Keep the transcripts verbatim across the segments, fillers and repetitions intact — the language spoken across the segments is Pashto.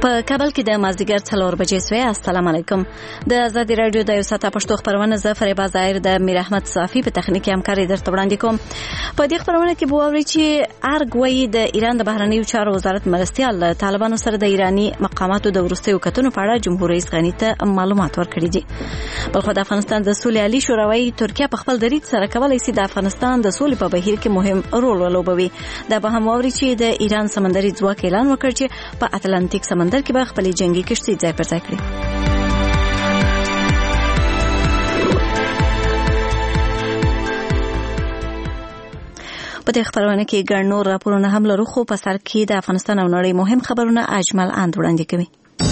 په کابل کې د مازدیګر څلور بجې سوی. السلام علیکم. د آزادي رادیو د یو ساعته پښتو خبرونه زه فریبا ظاهر د میر احمد صافی په تخنیکي همکاري درته وړاندې کوم. په دې خبرونه کې به واورئ چې ارګ وایي د ایران د بهرنیو چارو وزارت مرستیال له طالبانو سره د ایراني مقاماتو د وروستیو کتنو په اړه جمهور رئیس غني ته معلومات ورکړي دي. بلخو د افغانستان د سولې عالی شورا وایي ترکیه په خپل دریځ سره کولی شي د افغانستان د سولې په بهیر کې مهم رول ولوبوي. دا به هم واورئ چې د ایران سمندري ځواک اعلان وکړ چې په اتلانتیک سمندر کې به خپلې جنگي کشتۍ ځای پر ځای کړي. په دې خبرونه کې ګڼ نور راپورونه هم لرو، خو په سر کې د افغانستان او نړۍ مهم خبرونه اجمل اند وړاندې کوي.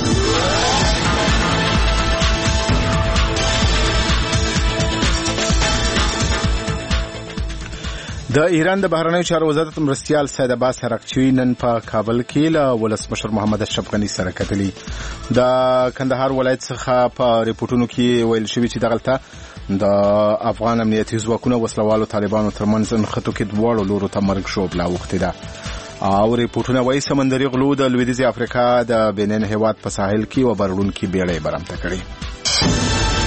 د ایران د بهرنیو چارو وزارت مرستیال سید عباس حرکچی نن په کابل کې له ولسمشر محمد اشرف غني سره کتلي. د کندهار ولایت څخه په ریپورتونو کې ویل شوی چې دغلته د افغان امنیتي ځواکونو وسلوالو طالبانو ترمنځ نښتو کې دواړو لورو ته مرګ شوبله اوښتې ده. او ریپورتونه وایي سمندري غلو د لویدیځې افریقا د بنین هیواد په ساحل کې یوه بارونکې بیړۍ برمته کړې.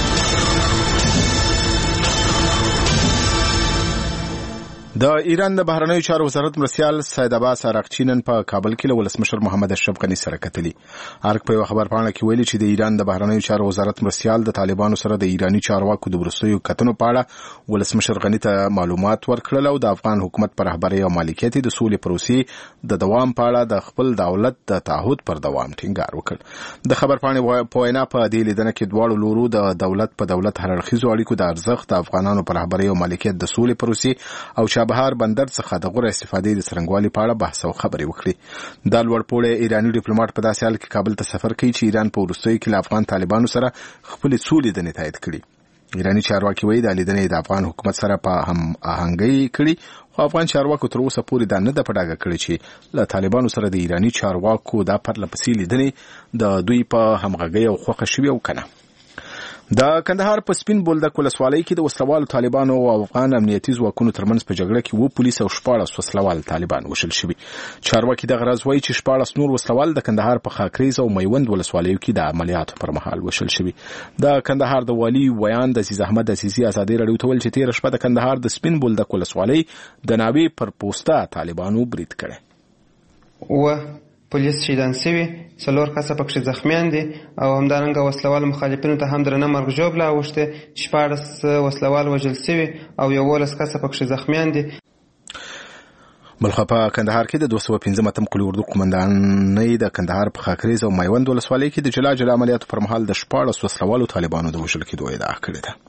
د ایران د بهرنیو چارو وزارت مرستیال سید عباس حرکچی نن په کابل کې له ولسمشر محمد اشرف غني سره کتلي. ارګ په یو خبر پاڼه کې ویلي چې د ایران د بهرنیو چارو وزارت مرستیال د طالبانو سره د ایرانی چارواکو د وروستیو کتنو په اړه ولسمشر غني ته معلومات ورکړل او د افغان حکومت پر رهبرۍ او مالکیت د سولې پروسې د دوام په اړه د خپل دولت د تعهد پر دوام ټینګار وکړ. د خبر پاڼې په وینا په دې لیدنه کې دواړو لورو د دولت په دولت هررخیزو اړیکو د ارزښت د افغانانو پر رهبرۍ او مالکیت د سولې پروسې او چابهار بندر څخه د غوره استفادې د څرنګوالي په اړه بحث او خبرې وکړي. دا لوړپوړی ایرانی ډیپلوماټ په داسې حال کې کابل ته سفر کوي چې ایران په وروستیو کې له افغان طالبانو سره خپلې څو لیدنې تایید کړي. ایرانی چارواکي وایي دا لیدنې د افغان حکومت سره په هم آهنګۍ کړي، خو افغان چارواکو تر اوسه پورې دا نه ده په ډاګه کړې چې له طالبانو سره د ایرانی چارواکو دا پرله پسې لیدنې د دوی په همغږۍ او خوښه شوې او که نه. د کندهار په سپین بولدک ولسوالۍ کې د وسلوالو طالبانو او افغان امنیتي ځواکونو ترمنځ په جګړه کې اووه پولیس او شپاړس وسلوال طالبان وژل شوي. چارواکي دغه راز وایي چې شپاړس نور وسلوال د کندهار په خاکریز او میوند ولسوالیو کې د عملیاتو پر مهال وژل شوي. د کندهار د والي ویان د عزیز احمد عزیزي ازادي راډیو ته ویل چې تېره شپه د کندهار د سپین بولدک ولسوالۍ د ناوې پر پوسته طالبانو برید کړی. و پولیس شهیدان شوي، څلور کسه پکښې زخمیان دي او همدارنګه وسلوال مخالفینو ته هم درنه مرګ ژوبله اوښتې، شپاړس وسلوال وژل شوي او یولس کسه پکښې زخمیان دي. بلخو په کندهار کې د دوه سوه پنځم اتم قلي اردو قومندانۍ د کندهار په خاکریز او میوند ولسوالۍ کې د جلا جلا عملیاتو پر مهال د شپاړس وسلوالو طالبانو د وژل کېدو ادعا کړې ده.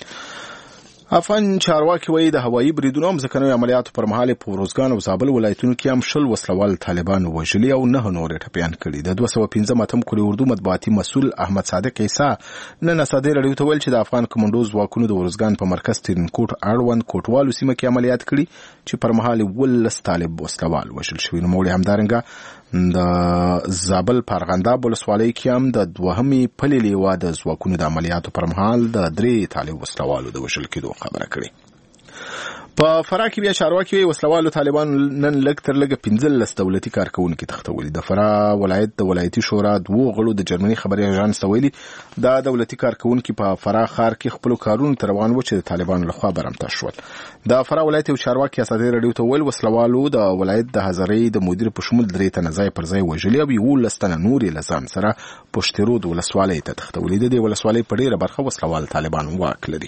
افغان چارواکي وایي د هوایي بریدونو او ځمکنیو عملیاتو پر مهال په وروزګان او زابل ولایتونو کې هم شل وسلوال طالبان وژلي او نه نور ټپیان کړي. د دوه سوه پنځم اتم قلي اردو مطبوعاتي مسؤل احمد صادق عیسی نن ازادي راډیو ته ویل چې د افغان کمانډو ځواکونو د وروزګان په مرکز ترینکوټ اړوند کوټوالو سیمه کې عملیات کړي چې پر مهال ولس طالب وسلوال وژل شوي. نوموړي همدارنګه د زابل پارغنداب ولسوالۍ کې هم د دوهمې پلې لیوا د ځواکونو د عملیاتو پر مهال د درې طالب وسلوالو د وژل کېدو خبره کړې. په فراه کې بیا چارواکي وایي وسلوالو طالبانو نن لږ تر لږه پنځلس دولتي کارکوونکي تښتولي. د فراه ولایت د ولایتي شورا دوو غړو د جرمني خبري اژانس ته ویلي دا دولتي کارکوونکي په فراه ښار کې خپلو کارونو ته روان وو چې د طالبانو لخوا برمته شول. د فراه ولایت یو چارواکي ازادي راډیو ته ویل وسلوالو د ولایت د حضرۍ د مدیر په شمول درې تنه ځای پر ځای وژلي او یولس تنه نور یې له ځان سره پشترود ولسوالۍ ته تښتولي. د دې ولسوالۍ په ډېره برخه وسلوال طالبان واک لري.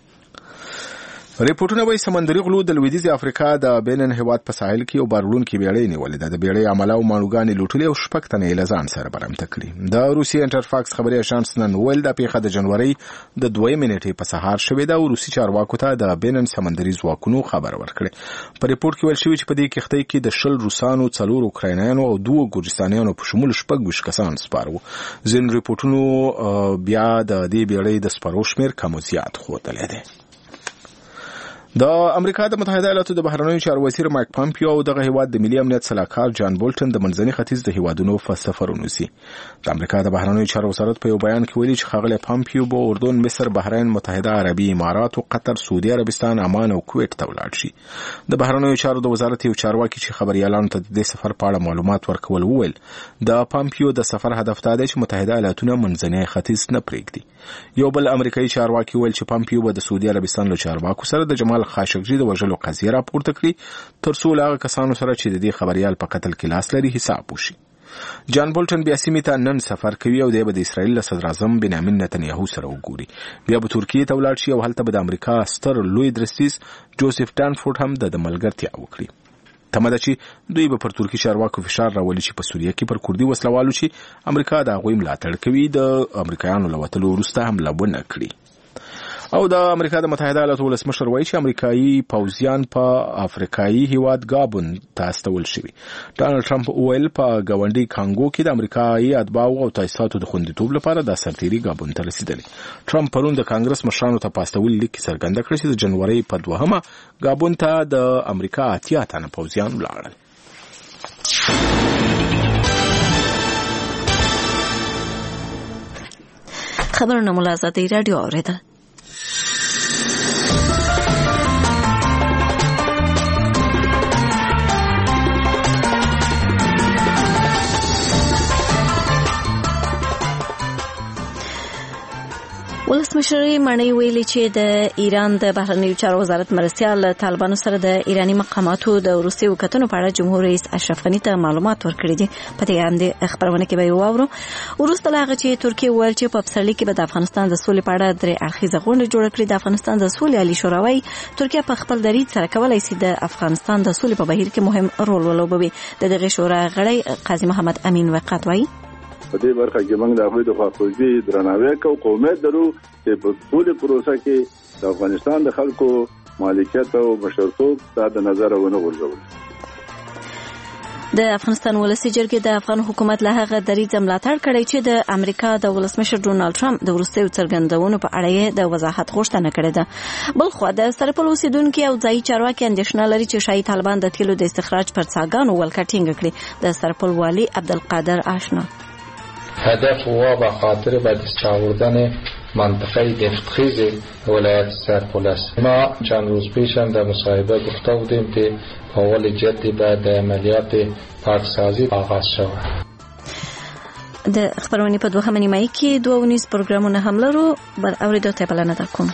ریپورتونه وایي سمندري غلو د لویدیځې افریقا د بینن هیواد په ساحل کې یو بارلونکې بیړۍ نیولې ده. د بیړۍ عمله او ماڼوګانې لوټلې او شپږ تنه یې له ځان سره برمته کړي. د روسي انټرفاکس خبري اژانس نن ویل دا پیښه د جنورۍ د دویمې نیټې په سهار شوې ده او روسي چارواکو ته د بینن سمندري ځواکونو خبر ورکړی. په ریپورت کې ویل شوي چې په دې کښتۍ کې د شل روسانو، څلور اوکراینایانو او دوه ګورجستانیانو په شمول شپږ ویشت کسان سپار وو. ځینو ریپورتونو بیا د دې بیړۍ د سپارو شمېر کم او زیات ښودلی دی. د امریکا د متحده ایالاتو د بهرنیو چارو وزیر مایک پامپیو او دغه هیواد د ملي امنیت سلاکار جان بولټن د منځني ختیځ د هیوادونو په سفرونو سي. د امریکا د بهرنیو چارو وزارت په یو بیان کې ویلي چې ښاغلی پامپیو به اردن، مصر، بحرین، متحده عربي امارات او قطر، سعودي عربستان، عمان او کویت ته ولاړ شي. د بهرنیو چارو د وزارت یو چارواکي چې خبريالانو ته د دې سفر په اړه معلومات ورکول وویل د پامپیو د سفر هدف دا دی چې متحده ایالاتونه منځني ختیځ نه پرېږدي. یو بل امریکایي چارواکي ویل چې پامپیو به د سعودي عربستان له چارواکو سره د جمال خاشقجي د وژلو قضیه راپورته کړي تر څو له هغه کسانو سره چې د دې خبريال په قتل کې لاس لري حساب وشي. جان بولټن بیا سیمې ته نن سفر کوي او د اسرائیل له صدر اعظم بنیامین نتنیاهو سره وګوري. بیا به ترکیه ته ولاړ شي او هلته به د امریکا ستر لوی درستیز جوزف ډانفورد هم د ملګرتیا وکړي. تمه ده چې دوی به پر ترکی چارواکو فشار راولي چې په سوریه کې پر کردي وسلوالو چې امریکا د هغوی ملاتړ کوي د امریکایانو له وتلو وروسته حمله ونه کړي. او د امریکا د متحده ایالاتو ولسمشر وایي چې امریکایي پوځیان په افریقایي هیواد گابون ته استول شوي. ډانلډ ټرمپ ویل په ګاونډي کانګو کې د امریکایي اتباعو او تاسیساتو د خوندیتوب لپاره د سرتیري گابون ته رسیدلی. ټرمپ پرون د کانګرس مشرانو ته په استول لیک څرګنده کړه چې د جنوري په دوهمه گابون ته د امریکا اتیا تنه پوځیان ولاړل. خبرونه مو له ازادي راډیو اوریدل. ولسمشر مانی ویلي چې د ایران د بهرنیو چارو وزارت مرستیال طالبانو سره د ایرانی مقاماتو د وروستیو کتنو په اړه جمهور رئیس اشرف غنی ته معلومات ورکړي دي. په دې اړه خبرونه کې به واورو. وروسته لا هغه چې ترکیه ویل چې په پسرلي کې به د افغانستان د سولې په اړه درې اړخیزه غونډه جوړه کړي. د افغانستان د سولې عالی شورا وايي ترکیه په خپل دریځ سره کولای شي د افغانستان د سولې په بهیر کې مهم رول ولوبوي. د دغه شورا غړی قاضي محمد امین وقات وايي په دې برخه کې موږ د هغوی د خواخوږۍ درناوی کوو. امید لرو چې په ټولې پروسه کې د افغانستان د خلکو مالکیت او مشرتوب ته د نظر ونه غورځول. د افغانستان ولسی جرګې د افغان حکومت له هغه دریځ ملاتړ کړی چې د امریکا د ولسمشر ډونالد ټرمپ د وروستیو څرګندونو په اړه د وضاحت غوښتنه کړې ده. بل خو د سرپل اوسیدونکو او ځایي چارواکي اندېښنه لري چې شاید طالبان د تیلو د استخراج پر څاګانو ولکه ټینګه کړي. د سرپل والی عبدالقادر آشنا هدف واضح خاطر به دست آوردن منطقه نفتخیز ولایت سرپل است. ما چند روز پیش هم در مصاحبه گفته بودیم که حوال جدی بعد عملیات پاکسازی آغاز شود. د خبرونې په دوهمه نیمایي کې دوه ونیز پروګرامونه هم لرو. بل اوریدو ته بلنه درکوم.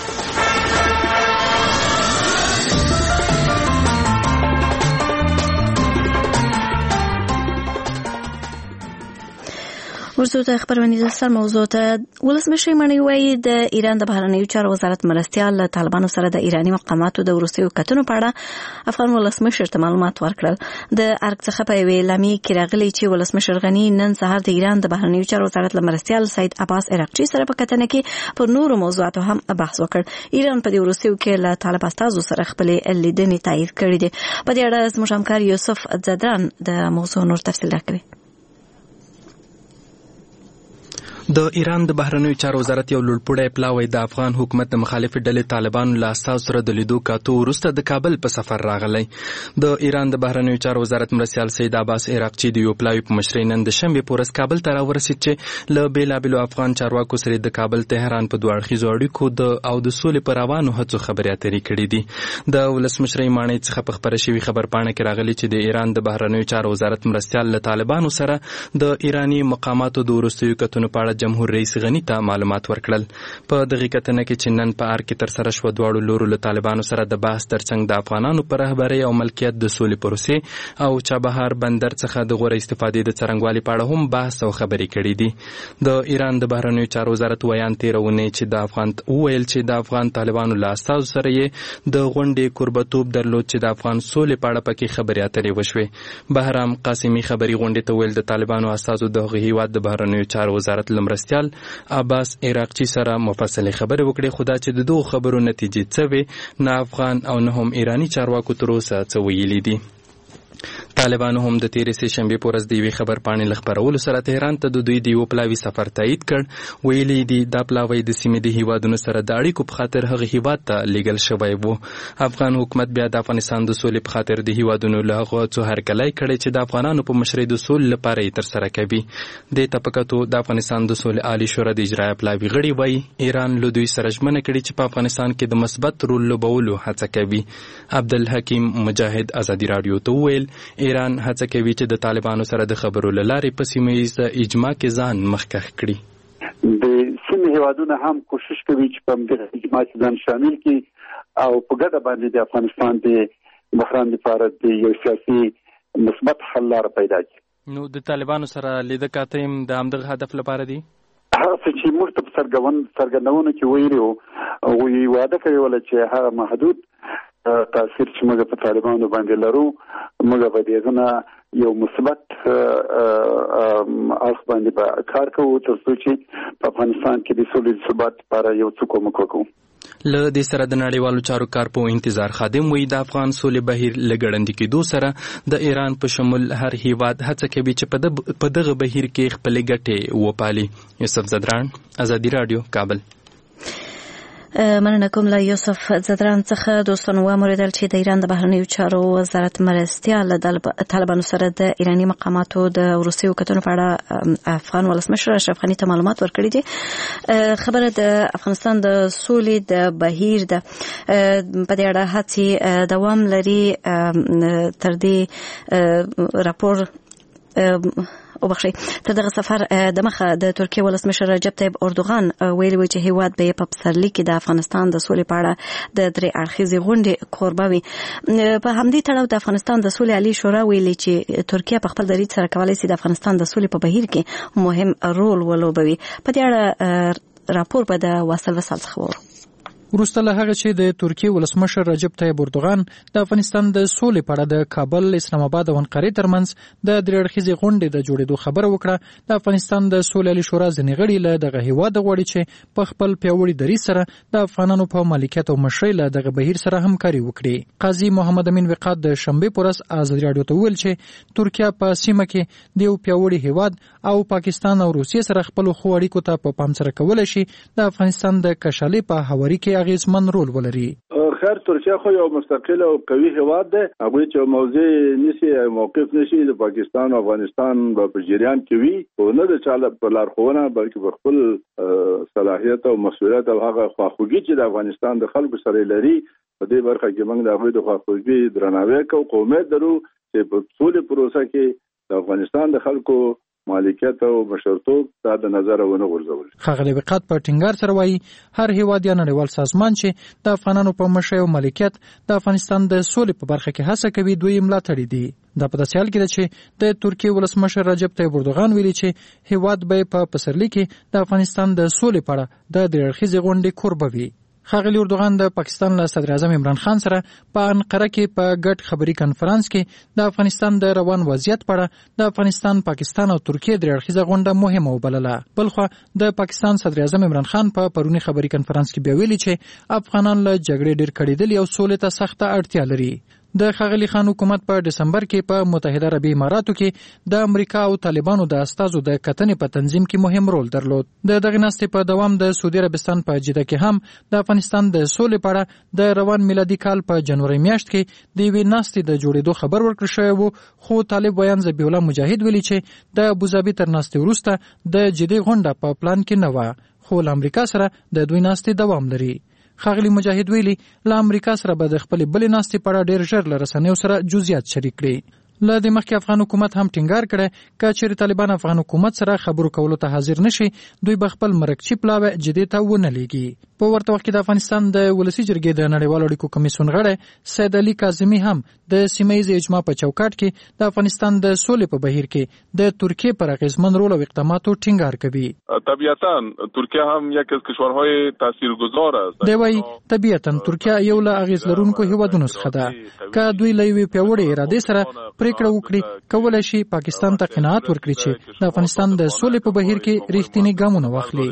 ورته د خبرونې د سر موضوع ته ولسمشر مانی وایي د ایران د بهرنیو چارو وزارت مرستیال له طالبانو سره د ایرانی مقاماتو د وروستیو کتنو په اړه افغان ولسمشر ته معلومات ورکړل. د ارګ څخه په یوې اعلامیې کې راغلی چې ولسمشر غنی نن سهار د ایران د بهرنیو چارو وزارت له مرستیال سید عباس عراقچي سره په کتنه کې پر نورو موضوعاتو هم بحث وکړ. ایران په دې وروستیو کې له طالب استازو سره خپلې لیدنې تایید کړې دي. په دې اړه زموږ همکار یوسف زدران د موضوع نور تفصیل راکوي. د ایران د بهرنیو چارو وزارت یو لوړپوړی پلاوی د افغان حکومت د مخالفې ډلې طالبانو له استازو سره د لیدو کاتو وروسته د کابل په سفر راغلی. د ایران د بهرنیو چارو وزارت مرستیال سید عباس عراقچي د یو پلاوی په مشرۍ نن د شنبې په ورځ کابل ته راورسېد چې له بېلابېلو افغان چارواکو سره د کابل تهران په دوه اړخیزو اړیکو د او د سولې په روانو هڅو خبرې اترې کړې دي. د ولسمشرۍ ماڼۍ څخه په خپره شوي خبرپاڼه کې راغلي چې د ایران د بهرنیو چارو وزارت مرستیال له طالبانو سره د ایرانی مقاماتو د وروستیو کتنو په اړه جمهور رئیس غنی ته معلومات ورکړل. په دغه کتنه کې چې نن په ارګ کې تر سره شو دواړو لورو له طالبانو سره د بحث ترڅنګ د افغانانو پر رهبرۍ او ملکیت د سولې پروسې او چابهار بندر څخه د غوره استفادې د څرنګوالي په اړه هم بحث او خبرې کړې دي. د ایران د بهرنیو چارو وزارت ویان تیرونه چې د افغان ویل چې د افغان طالبانو له استازو سره یې د غونډې کوربتوب درلود چې د افغان سولې په اړه پکې خبرې اترې وشوې. بهرام قاسمي خبري غونډې ته ویل د طالبانو استازو د هیواد د بهرنیو چارو وزارت لمرستیال عباس عراقچي سره مفصل خبرې وکړې، خو دا چې د دوه خبرو نتیجې څه وي نه افغان او نه هم ایرانی چارواکو تر اوسه څه ویلي دي. طالبانو هم د تیرې سې شنبې په ورځ د یوې خبرپاڼې له خپرولو سره تهران ته د دوی د یوه پلاوي سفر تایید کړ. ویلي دي دا پلاوی د سیمې د هیوادونو سره د اړیکو په خاطر هغه هیواد ته لیږل شوی و. افغان حکومت بیا د افغانستان د سولې په خاطر د هیوادونو له هغو څو هرکلی کړی چې د افغانانو په مشرۍ د سولې لپاره یې ترسره کوي. دې ته په کتو د افغانستان د سولې عالي شورا د اجرایه پلاوي غړي وایي ایران له دوی سره ژمنه کړې چې په افغانستان کې د مثبت رول لوبولو هڅه کوي. عبدالحکیم مجاهد ازادي راډیو ته وویل ایران هڅه کوي چې د طالبانو سره د خبرو له لارې په سیمه ییزه اجماع کې ځان مخکښ کړي. د سیمې هیوادونه هم کوشش کوي چې په همدغه اجماع کې ځان شامل کړي او په ګډه باندې د افغانستان د بحران لپاره د یو سیاسي مثبت حل لاره پیدا کړي. نو د طالبانو سره لیده کاته هم د همدغه هدف لپاره دي. هغه چې موږ ته په څرګندونو کې ویلي وو او واده کړی ولا چې هغه محدود تاثیر چې موږ په طالبانو باندې لرو موږ په دې نه یو مثبت اړخ باندې به کار کوو تر څو چې په افغانستان کې د سولې ثبات لپاره یو څه کومک وکړو. له دې سره د نړیوالو چارو کارپو انتظار خادم وایي د افغان سولې بهیر له ګړندي کېدو سره د ایران په شمول هر هیواد هڅه کوي چې په دغه بهیر کې خپلې ګټې وپالي. یوسف زدران، ازادي راډیو، کابل. مننه کوم له یوسف زدران څخه. دوستانو وموریدل چې د ایران د بهرنیو چارو وزارت مرستیال د طالبانو سره د ایرانی مقاماتو د وروستیو کتنو په اړه افغان ولسمشر اشرف غني ته معلومات ورکړي دي. خبره د افغانستان د سولې د بهیر د په دې اړه هڅې دوام لري. تر دې راپور او بخشي تر دغه سفر د مخه د ترکیه ولسمشر رجب طیب اردوغان ویلي و چې هیواد به په پسرلي کې د افغانستان د سولې په اړه د درې اړخیزې غونډې کوربه وي. په همدې تړاو د افغانستان د سولې عالي شورا ویلي چې ترکیه په خپل دریځ سره کولی شي د افغانستان د سولې په بهیر کې مهم رول ولوبوي. په دې اړه راپور به د واصل وصال څخه وورو. وروسته له هغه چې د ترکیه ولسمشر رجب طیب اردوغان د افغانستان د سولې په اړه د کابل، اسلام آباد او انقرې ترمنځ د درې اړخیزې غونډې د جوړېدو خبره وکړه، د افغانستان د سولې عالي شورا ځینې غړي له دغه هیواد غواړي چې په خپل پیاوړي دریځ سره د افغانانو په مالکیت او مشرۍ له دغه بهیر سره همکاري وکړي. قاضي محمد امین وقاد د شنبې په ورځ ازادي راډیو ته وویل چې ترکیه په سیمه کې د یو پیاوړي هیواد او پاکستان او روسیې سره خپل خو اړیکو ته په پام سره کولای شي د افغانستان د کشالۍ په هواري کې اغیزمن رول ولري. خیر ترکیه خو یو مستقل او قوي هیواد دی، هغه چې موضوع نشي موقف نشي د پاکستان او افغانستان په جریان کې وي او نه د چاله په لارښوونه بلکې په خپل صلاحیت او مسؤلیت او هغه خواخوږي چې د افغانستان د خلکو سره لري په دې برخه کې موږ د هغوی د خواخوږي درناوی کوو. قومیت درو چې په سولې پروسه کې د افغانستان د خلکو مالکیت او مشرتوب دا د نظر ونه غورځول. ښاغلی وقاد په ټینګار سره وایي هر هیواد یا نړیوال سازمان چې د افغانانو په مشرۍ او مالکیت د افغانستان د سولې په برخه کې هڅه کوي دوی ملاتړي دي. دا په داسې حال کې ده چې د ترکیې ولسمشر رجب طیب اردوغان ویلي چې هیواد به په پسرلي کې د افغانستان د سولې په اړه د درې اړخیزې غونډې کوربه وي. ښاغلی اردوغان د پاکستان له صدر اعظم عمران خان سره په انقره کې په ګډ خبري کنفرانس کې د افغانستان د روان وضعیت په اړه د افغانستان، پاکستان او ترکیې درې اړخیزه غونډه مهمه وبلله. بلخوا د پاکستان صدر اعظم عمران خان په پرونی خبري کنفرانس کې بیا ویلي چې افغانان له جګړې ډېر کړېدلي او سولې ته سخته اړتیا لري. د ښاغلي خان حکومت په دسمبر کې په متحده عربي اماراتو کې د امریکا او طالبانو د استازو د کتنې په تنظیم کې مهم رول درلود. د دغه ناستې په دوام د سعودي عربستان په جده کې هم د افغانستان د سولې په اړه د روان میلادي کال په جنوري میاشت کې د یوې ناستې د جوړېدو خبر ورکړل شوی و، خو طالب ویان ذبیح الله مجاهد ویلي چې د ابوظبي تر ناستې وروسته د جدي غونډه په پلان کې نه وه، خو له امریکا سره د دوی ناستې دوام لري. ښاغلی مجاهد ویلي له امریکا سره به د خپلې بلې ناستې په اړه ډېر ژر له رسنیو سره جزئیات شریک کړي. له دې مخکې افغان حکومت هم ټینګار کړی که چېرې طالبان افغان حکومت سره خبرو کولو ته حاضر نشي دوی به خپل مرکچي پلاوی جدې ته ونه لیږي. په ورته وخت کې د افغانستان د ولسي جرګې د نړیوالو اړیکو کمیسیون غړی سید علي کاظمي هم د سیمه ییزې اجماع په چوکاټ کې د افغانستان د سولې په بهیر کې د ترکیه پر اغیزمن رول او اقداماتو ټینګار کوي. طبیعتاً ترکیه هم یکی از کشورهای تاثیرگذار است. دی وايي طبیعتاً ترکیه یو له اغیز لرونکو هیوادونو څخه ده. که دوی له یوې پیاوړې ارادې سره پریکړه وکړي کولی شي پاکستان ته قناعت ورکړي چې د افغانستان د سولې په بهیر کې رښتینی ګامونه واخلي.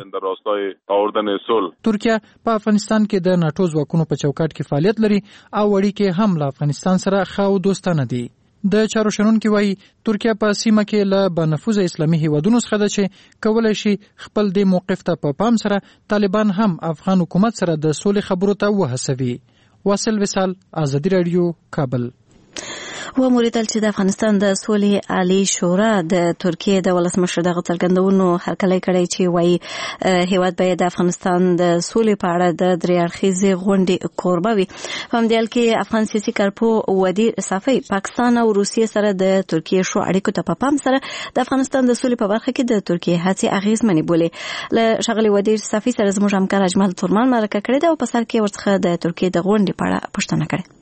ترکیه په افغانستان کې د ناټو ځواکونو په چوکاټ کې فعالیت لري او اړیکې هم له افغانستان سره ښه او دوستانه دي. د چارو شنونکي وایي ترکیه په سیمه کې له بنفوذه اسلامي هیوادونو څخه ده چې کولای شي خپل د موقف ته په پام سره طالبان هم افغان حکومت سره د سولې خبرو ته وهڅوي. واصل وصال، آزادي رادیو، کابل. و موریدل چې د افغانستان د سولې عالی شورا د ترکیه د ولسمشر دغه څرګندونو هرکلی کړی چې وایي هیواد باید د افغانستان د سولې په اړه د درې اړخیزې غونډې کوربه وي. په همدې حال کې افغان سیاسي کارپوه ودیر صافی پاکستان او روسیې سره د ترکیه شو اړیکو ته په پام سره د افغانستان د سولې په برخه کې د ترکیه هڅې اغیزمنې بولي. له ښاغلي ودیر صافی سره زموږ همکار اجمل تورمان مرکه کړې ده او په سر کې ورڅخه د ترکیه د غونډې په اړه پوښتنه کړې.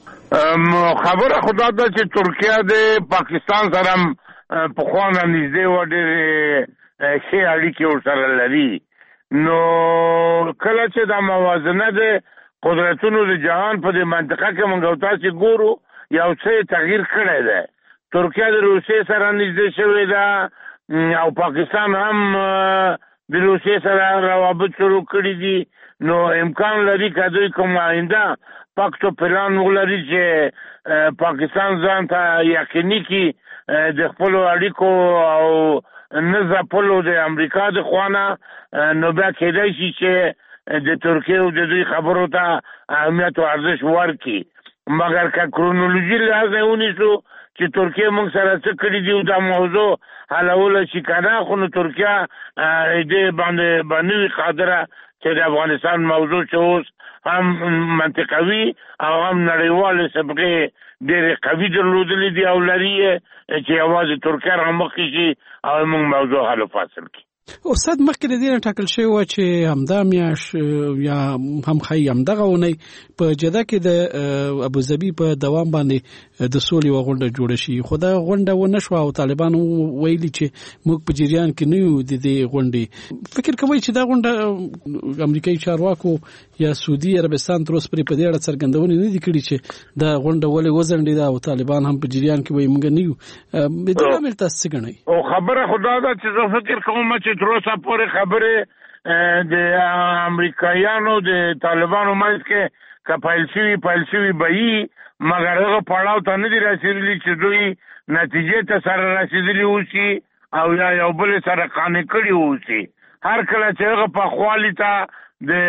خبره خدا ده چې ترکیه د پاکستان سره په خوانه نږدې و ډېرې ښې اړیکې ورسره لري. نو کله چې دا موازنه د قدرتونو د جهان په دې منطقه کې موږ او تاسې ګورو یو څه تغییر کړی دی. ترکیه د روسیې سره نږدې شوې ده او پاکستان هم د روسیې سره روابط شروع کړي دي. نو امکان لري که دوی کوم آینده پاکتو پلان ولري چې پاکستان ځان ته یقیني کړي د خپلو اړیکو او نه ځپلو د امریکا د خوانه، نو بیا کېدای شي چې د ترکیې او د دوی خبرو ته اهمیت او ارزش ورکړي. مګر که کرونولوژي لحاظ نه ونیسو چې ترکیه موږ سره څه کړي دي او دا موضوع حلوله شي که نه، خو نو ترکیه دې باندې به نه وي قادره چې د افغانستان موضوع چې اوس هم منطقوي او هم نړیوالې سابقې ډېرې قوي درلودلې دي او لري چې یوازې ترکیه رامخکې شي او موږ موضوع حل و فصل کړي. استاد مخکې د دې نه ټاکل شوی وه چې همدا میاشت یا هم ښایي همدغه اونۍ په جده کې د ابوظبي په دوام باندې د سولې یوه غونډه جوړه شي، خو دا غونډه ونه شوه او طالبان ویلي چې موږ په جریان کې نه یو د دې غونډې. فکر کوئ چې دا غونډه امریکایي چارواکو یا سعودي عربستان تر اوسه پورې په دې اړه څرګندونې نه دي کړي چې دا غونډه ولې وځنډېده او طالبان هم په جریان کې وایي موږ نه یو؟ د دې لامل تاسو څه ګڼئ؟ او خبره خو دا ده چې زه فکر کوم چې تر اوسه پورې خبرې د امریکایانو د طالبانو منځ کې که پیل شوي پیل شوي به وي، مګر هغه پړاو ته نه دي رسېدلي چې دوی نتیجې ته سره رسېدلي اوسي او یا یو بل سره قانع کړي اوسي. هر کله چې هغه پخوالي ته د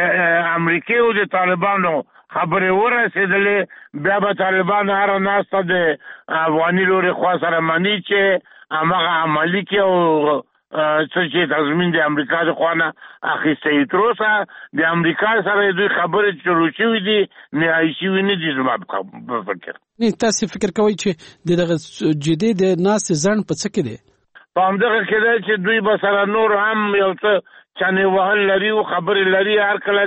امریکې او د طالبانو خبرې ورسېدلې، بیا به طالبان هره ناسته د افغاني لورې خوا سره مني چې هماغه عملي کړي او څه چې تضمین د امریکا د خوا نه اخیستی. تر اوسه د امریکا سره دوی خبرې شروع شوي دي، نهایي شوي نه دي زما په فکر. تاسې فکر کوئ چې د دغه جدې د ناستې ځنډ په څه کې دی؟ په همدغه کې دی چې دوی به سره نور هم یو څه چنې وهل لري او خبرې لري. هر کله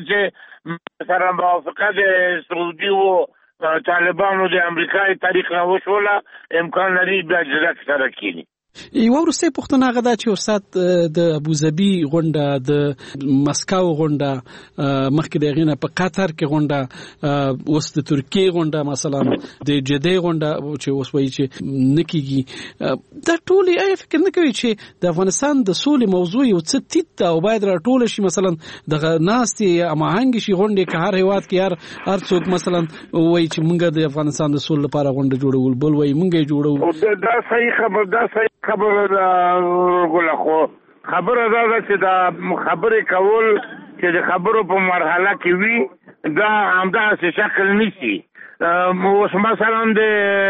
چې سره موافقه د سعودي و طالبانو د امریکایي طریق نه وشوله، امکان لري بیا جده کې سره کینی. یوه وروستۍ پوښتنه هغه ده چې استاد د ابوظبي غونډه، د مسکو غونډه، مخکې د هغې نه په قطر کې غونډه، اوس د ترکیې غونډه، مثلا د جدې غونډه چې اوس وایي چې نه کېږي، دا ټولې آیا فکر نه کوي چې د افغانستان د سولې موضوع یو څه ټیټ ده او باید راټوله شي؟ مثلا دغه ناستې هماهنګې شي غونډې، که هر هېواد کې هر هر څوک مثلا وایي چې موږ د افغانستان د سولې لپاره غونډه جوړول، بل وایي موږ یې جوړو. دا صحیح خبر دا صحیح خبره ده ګله، خو خبره دا ده چې دا خبرې کول چې د خبرو په مرحله کې وي دا همداسې شکل نیسي. اوس مثلا د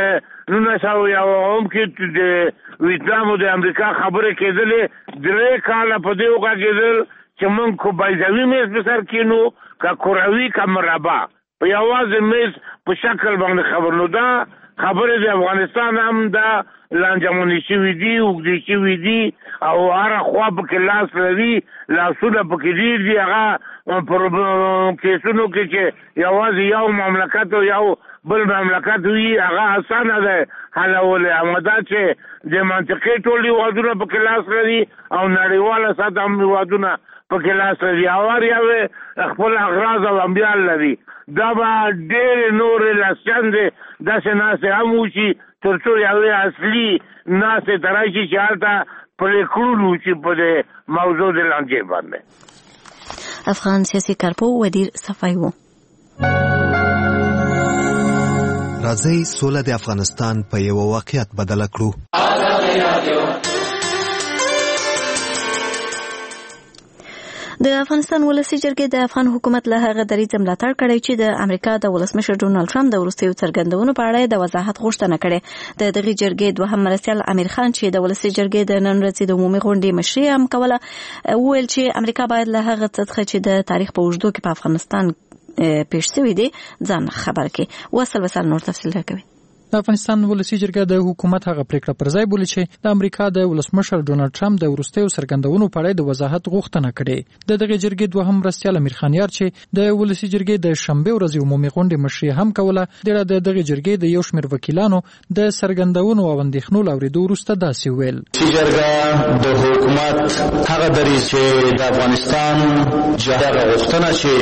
نولس سوه یو اوم کې د ویتنام او د امریکا خبرې کېدلې، درې کاله په دې وغږېدل چې موږ کو بیضوي میز په سر کینو که کروي که مربع په یوازې میز په شکل باندې خبر. نو دا خبرې د افغانستان هم دا لانجمنې شوي دي، اوږدې شوي دي او هره خوا پکې لاس لري، لاسونه پکې ډېر دي. هغه پر کیسونو کې چې یوازې یو مملکت او یو بل مملکت وي هغه اسانه ده حلولی. اما دا چې د منطقې ټول هېوادونه پکې لاس لري او نړیواله سطح هم هېوادونه پکې لاس لري او هر یو خپل اغراض او امبیال لري. دا به ډېرې نورې لسچندې داسې ناستې هم وشي تر څو یوې اصلي ناستې ته راشي چې هلته پرې کړلو چې په دې موضوع د لانجې باندې. افغان سیاسي کارپوه ودیر صفای و. راځي سوله د افغانستان په یو واقعیت بدل کړو. د افغانستان ولسی جرګې د افغان حکومت له هغه دریځ ملاتړ کړی چې د امریکا د ولسمشر ډونالد ټرمپ د وروستیو څرګندونو په اړه د وضاحت غوښتنه کړې. د دغه جرګې دوهم مرستیال امیر خان چې د ولسی جرګې د نن ورځې د عمومي غونډې مشري هم کوله وویل چې امریکا باید له هغه څخه چې د تاریخ په اوږدو کې په افغانستان پیښ شوی دی ځان خبر کړي. وصل وصل نور تفصیل راکوي. د افغانستان ولسی جرګه د حکومت هغه پریکړه پر ځای بولی چې د امریکا د ولسمشر ډونالد ټرمپ د وروستیو څرګندونو په اړه د وضاحت غوښتنه کړې. د دغه جرګې دوهم مرستیال امیر خان یار چې د ولسی جرګې د شنبه ورځې عمومي غونډې مشري هم کوله د دغه جرګې د یو شمېر وکیلانو د څرګندونو او اندېښنو لاوریدو وروسته داسې ویل. جرګه د حکومت هغه دریځ چې د افغانستان جهاد غوښتنه چې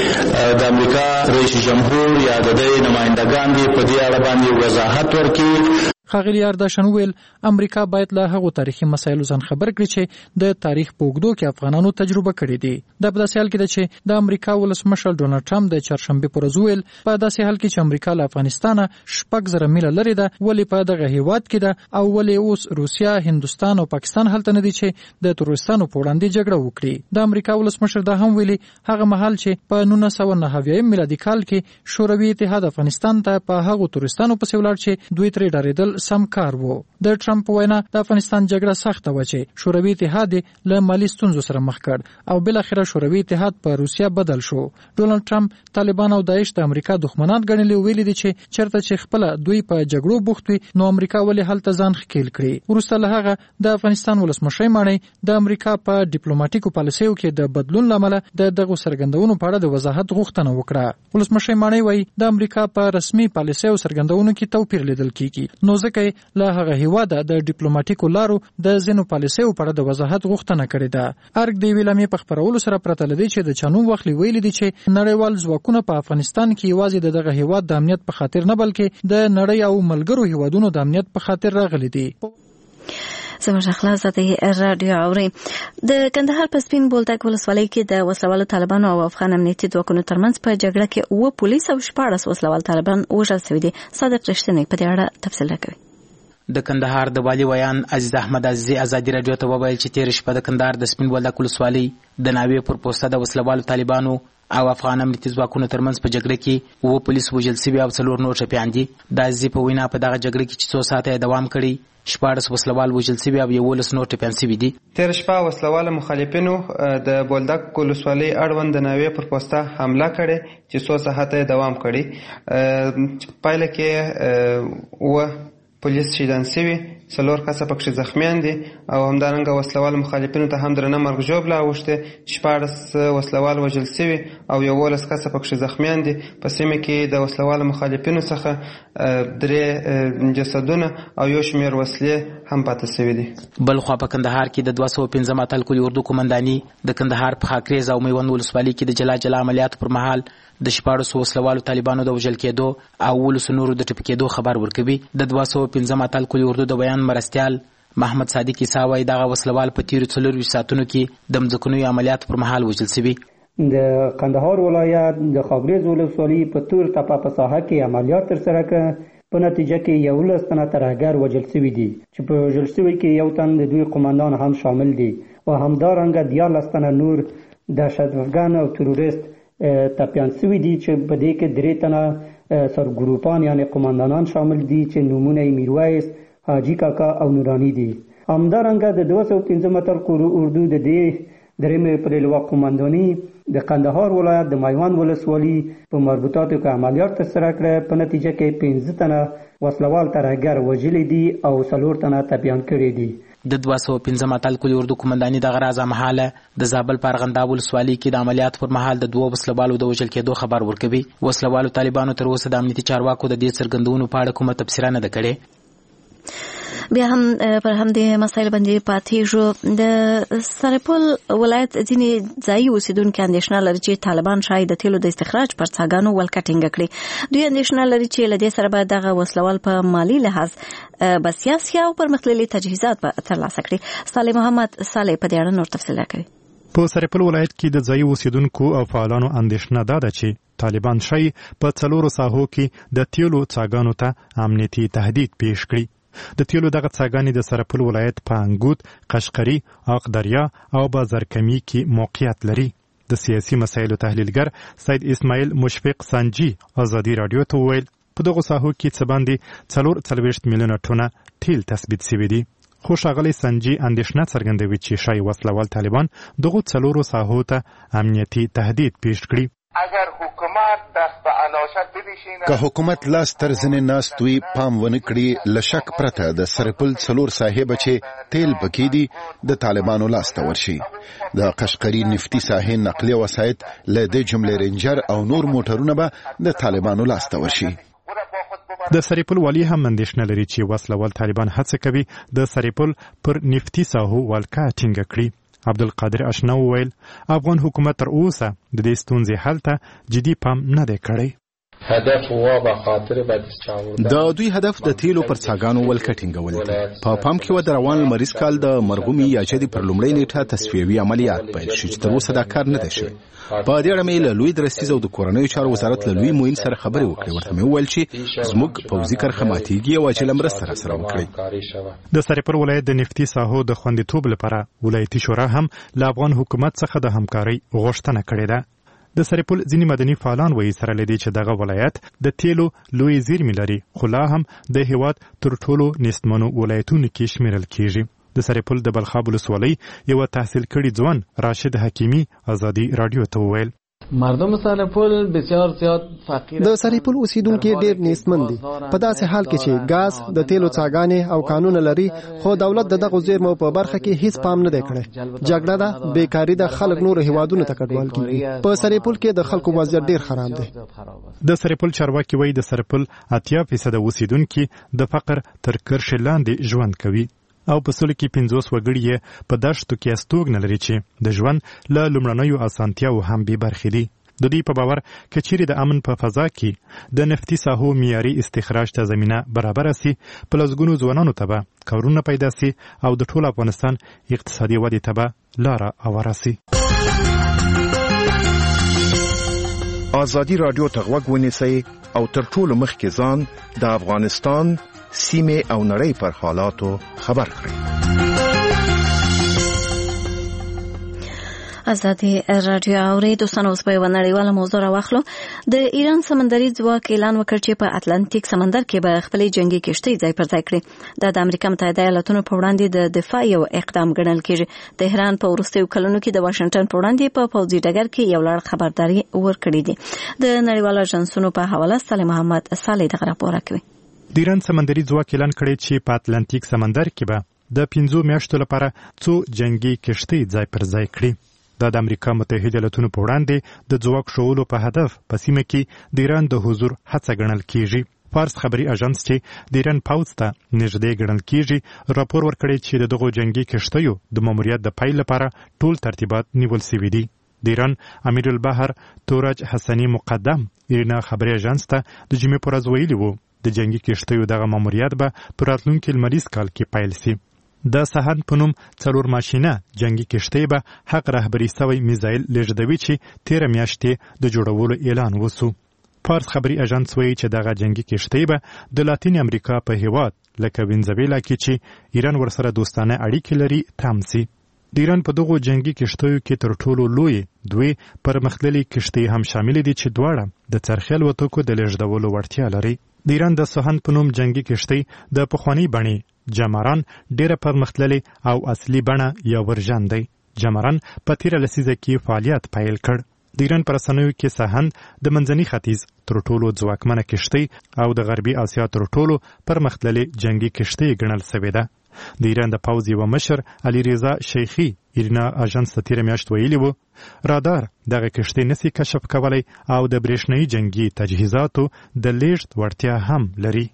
د امریکا رئیس جمهور یا د نمائندگان دی په دې اړه باندې وضاحت ورکړي. ښاغلي اردشان ویل امریکا باید له هغو تاریخي مسایلو ځان خبر کړي چې د تاریخ په اوږدو کې افغانانو تجربه کړې دي. دا په داسې حال کې ده چې د امریکا ولسمشر ډونالد ټرمپ د چهارشنبې په ورځ ویل په داسې حال کې چې امریکا له افغانستانه شپږ زره میله لرې ده ولې په دغه هیواد کې ده او ولې اوس روسیا، هندوستان او پاکستان هلته نه دي چې د تروریستانو په وړاندې جګړه وکړي. د امریکا ولسمشر دا هم ویلي هغه مهال چې په نولس سوه نهه اویایم میلادي کال کې شوروي اتحاد افغانستان ته په هغو تروریستانو پسې ولاړ چې دوی ترې ډارېدل سم کار وو. د ټرمپ وینا د افغانستان جګړه سخته و چې شوروي اتحاد له مالي ستونزو سره مخ کړ او بل اخره شوروي اتحاد په روسیا بدل شو. ډونالد ټرمپ طالبان او داعش د امریکا دښمنان ګڼلي او ویلي دي چې چرته چې خپل دوی په جګړو بوخت وي نو امریکا ولې هلته ځان ښکیل کړي. وروسته له هغه د افغانستان ولسمشر مانی د امریکا په ډیپلوماټیکو پالیسیو کې د بدلون لامل د دغه څرګندونو په اړه د وضاحت غوښتنه وکړه. ولسمشر مانی وایي د امریکا په رسمي پالیسیو څرګندونو کې توپیر لیدل کیږي نو ځکه له هغه هیواد د ډیپلوماټیکو لارو د زینو پالیسیو په اړه د وضاحت غوښتنه کړې ده. ارګ دی ویلامې په خبرولو سره پرته لدی چې د چانو وخت ویلي دي چې نړیوال ځواکونه په افغانستان کې یوازې دغه هیواد د امنیت په خاطر نه بلکې د نړۍ او ملګرو هیوادونو د امنیت په خاطر راغلي دي. زموږ اخلاص د رادیو اوري د کندهار په سپین بولدک ولسوالۍ کې د وسلوالو طالبانو او افغان امنیتي ځواکونو ترمنځ په جګړه کې اوه پولیس او شپاړس وسلوال طالبان وژل شوي دي. صادق رښتینی په دې اړه تفصیل راکوي. د کندهار د والي ویان عزیز احمد عزیزي ازادي رادیو ته وویل چې تیر شپه د کندهار د سپین بولدک ولسوالۍ د ناوې پر پوسټه د وسلوالو طالبانو او افغان امنیتي ځواکونو ترمنځ په جګړه کې اوه پولیس وژل شوي او څلور نور ټپیان دي. د عزیزي په وینا په دغه جګړه کې چې څو ساعته دوام کړی شپاړس وسلوال وژل شوي او یولس نور ټپیان شوي دي. تیر شپه وسلوال مخالفینو د بولدک ولسوالۍ اړوند د ناوې پر پوسټه حمله کړې چې څو ساعته دوام کړی. پایله کې و پولیس شهیدان شوي، څلور کسه پکې زخمیان دي او همدارنګه وسلوال مخالفینو ته هم درنه مرګ ژوبله اوښتې. شپاړس وسلوال وژل شوي او یولس کسه پکې زخمیان دي. په سیمه کې د وسلوال مخالفینو څخه درې جسدونه او یو شمېر وسلې هم پاتې شوي دي. بل خوا په کندهار کې د دوه سوه پنځم اتل کلي اردو قومنداني د کندهار په خاکریز او میوند ولسوالۍ کې د جلا جلا عملیاتو پر مهال د شپاړسو وسلوالو طالبانو د وژل کېدو او ولسو نورو د ټپي کېدو خبر ورکوي. د دوه سوه پنځم اتل کلي اردو د بیان مرستیال محمد صادق عیسی وایي دغه وسلوال په تیرو څلورویشت ساعتونو کې د مځکنیو عملیاتو پر مهال وژل شوي. د کندهار ولایت د خاکریز ولسوالۍ په تور تپه په ساحه کې عملیات ترسره کړ. په نتیجه کې یولس تنه ترهګر وژل شوي دي چې په وژل شوي کې یو تن د دوی قومندان هم شامل دي او همدارنګه دیارلس تنه نور دهشتګرد او تروریست تپیان شوي دي چې په دې کې درې تنه سرګروپان یعنی قومندانان شامل دي چې نومونه یې میرویس، حاجي کاکا او نورانی دي. همدارنګه د دوه سوه پنځم اتل اردو د دې درېمې پرې لوا قومنداني د کندهار ولایت د میوند ولسوالۍ په مربوطاتو کې عملیات ترسره کړه. په نتیجه کې پنځه تنه وسلوال ترهګر وژلي دي او څلور تنه تپیان کړي دي. د دوه سوه پنځم اتل کلي اردو قومنداني دغه راز مهاله د زابل په ارغنداب ولسوالۍ کې د عملیاتو پر مهال د دوه وسلوالو د وژل کېدو خبر ورکوي. وسلوالو طالبانو تر اوسه د امنیتي چارواکو د دې څرګندونو په اړه کومه تبصره نه ده کړې. بیا هم پر همدې مسایل باندې پاتې شو. د سرپل ولایت ځینې ځایي اوسیدونکي اندېښنه لري چې طالبان شاید د تیلو د استخراج پر څاګانو ولکه ټینګه کړي. دوی اندېښنه لري چې له دې سره به دغه وسلوال په مالي لحاظ به سیاسي او پرمختللي تجهیزات ترلاسه کړي. صالح محمد صالح په دې اړه نور تفصیل راکوي. په سرپل ولایت کې د ځایي اوسیدونکو او فعالانو اندېښنه دا ده چې طالبان شي په څلورو ساحو کې د تیلو څاګانو ته امنیتي تهدید پیش کړي. د تیلو دغه څاګانې د سرپل ولایت په انګود، قشقري، اق دریا او بازرکمي کې موقعیت لري. د سیاسي مسایلو تحلیلګر سید اسماعیل مشفق سنجي ازادي رادیو ته وویل په دغه ساحو کې څه باندې څلور څلوېښت میلیونه ټونه تیل تثبیت شوي دي. خو ښاغلی سنجي اندېښنه څرګندوي چې ښایي وسلوال طالبان دغو څلورو ساحو ته امنیتي تهدید پیش کړي. اگر حکومت دست به عناشت بنشینه که حکومت لاس تر زنې ناست وي پام ونه کړي له شک پرته د سرپل څلور ساحې به چې تیل پکې دي د طالبانو لاس ته ورشي. د قشقري نفتي ساحې نقلیه وسایط له دې جملې رینجر او نور موټرونه به د طالبانو لاس ته ورشي. د سرپل والی هم اندېښنه لري چې وسلوال طالبان هڅه کوي د سرپل پر نفتي ساحو ولکه ټینګه کړي. عبدالقادر اشنا وویل افغان حکومت تر اوسه د دې ستونزې حل ته جدي پام نه دی کړی. هدف وا به خاطر به دستاوردن د دوی هدف د تیلو پر څاګانو ولکه ټینګول دي. په پام کې و د روان لمریز کال د مرغومي یا جدي پر لومړۍ نیټه تصفیوي عملیات پیل شي چې تر اوسه دا کار نه دی شوی. په دې اړه مې له لوی درستیز او د کورنیو چارو وزارت له لوی معین سره خبرې وکړې. ورته مې وویل چې زموږ پوځي کرښه ماتېږي او چې مرسته راسره وکړي. د سرپل ولایت د نفتي ساحو د خوندیتوب لپاره ولایتي شورا هم له افغان حکومت څخه د همکارۍ غوښتنه کړې ده. د سرپل ځینې مدني فعالان وایي سره له دې چې دغه ولایت د تیلو لوی زیرمې لري خو لا هم د هیواد تر ټولو نیستمنو ولایتونو کې شمیرل کیږي. د سرپل د بلخاب ولسوالۍ یوه تحصیل کړي ځوان راشد حکیمي ازادي رادیو ته وویل مردم سرپل بسیار زیات فقیر د سرپل اوسیدونکو ډیر نیستمن دي په داسې حال کې چې غاز د تیلو څاګانې او قانون لري خو دولت دغه زیرمو په برخه کې هیڅ پام نه دی کړی. جګړه ده، بیکاری ده، خلک نور هیوادونو ته کډوال کیږي. په سرپل کې د خلکو وضعیت ډیر خراب دی. د سرپل چارواکي وایي د سرپل اتیا فیصد اوسیدونکو د فقر تر کرښې لاندې ژوند کوي او په سلو کې پنځوس وګړي یې په دښتو کې استوګنه لري چې د ژوند له لومړنیو اسانتیاوو هم بې برخې دي. د دوی په باور که چیرې د امن په فضا کې د نفتي ساحو معیاري استخراج ته زمینه برابره سي په لسګونو ځوانانو ته به کارونه پیدا سي او د ټول افغانستان اقتصادي ودې ته به لاره هواره سي. ازادي رادیو ته غوږ ونیسئ او تر ټولو مخکې ځان د افغانستان سیمې او نړۍ پر حالاتو خبر کړئ. ازادي رادیو اوري دوستانو اوس په یوه نړیواله موضوع راواخلو. د ایران سمندري ځواک اعلان وکړ چې په اتلانتیک سمندر کې به خپلې جنگي کشتۍ ځای پر ځای کړي. دا د امریکا متحده ایالاتونو په وړاندې د دفاع یو اقدام ګڼل کېږي. تهران په وروستیو کلونو کې د واشنګټن په وړاندې په پوځي ډګر کې یو لړ خبرداري ورکړي دي. د نړیوالو اژانسونو په حواله صالح محمد صالح دغه راپور کوي. د ایران سمندري ځواک اعلان کړی چې په اتلانتیک سمندر کې به د پنځو میاشتو لپاره څو جنگي کشتۍ ځای پر ځای کړي. دا د امریکا متحده ایالاتونو په وړاندې د ځواک ښوولو په هدف په سیمه کې د ایران د حضور هڅه ګڼل کیږي. فارس خبري اژانس چې د ایران پوځ ته نږدې ګڼل کیږي راپور ورکړی چې د دغو جنگي کشتیو د ماموریت د پیل لپاره ټول ترتیبات نیول شوي دي. د ایران امیر البحر تورج حسنی مقدم ایرنا خبري اژانس ته د جمعې په ورځ ویلي وو د جنگي کشتیو دغه ماموریت به په راتلونکي لمریز کال کې پیل شي. د سهند په نوم څلور ماشینه جنگي کشتۍ به حق رهبري سوی میزایل لیږدوي چې تیره میاشتې د جوړولو اعلان وسو. فارس خبري اژانس وایي چې دغه جنگي کشتۍ به د لاتین امریکا په هیواد لکه وینزویلا کې چې ایران ورسره دوستانه اړیکې لري تام سي. د ایران په دغو جنگي کشتیو کې تر ټولو لوی دوی پرمختللي کشتۍ هم شامل دي چې دواړه د څرخي الوتکو د لیږدولو وړتیا لري. د ایران د سهند په نوم جنگي کشتۍ د پخواني بڼې جمران ډیره پرمختللې او اصلي بڼه یا ورژن دی. جمران په تیره لسیزه کې فعالیت پیل کړ. د ایران پر رسنیو کې سهند د منځني ختیځ تر ټولو ځواکمنه کشتۍ او د غربي اسیا تر ټولو پرمختللې جنگي کشتۍ ګڼل شوې ده. د ایران د پوځ یو مشر علي رضا شیخي ایرنا اژانس ته تیره میاشت ویلي وو رادار دغه کشتۍ نسی کشف کولی او د برېښنایي جنگي تجهیزاتو د لیږد وړتیا هم لري.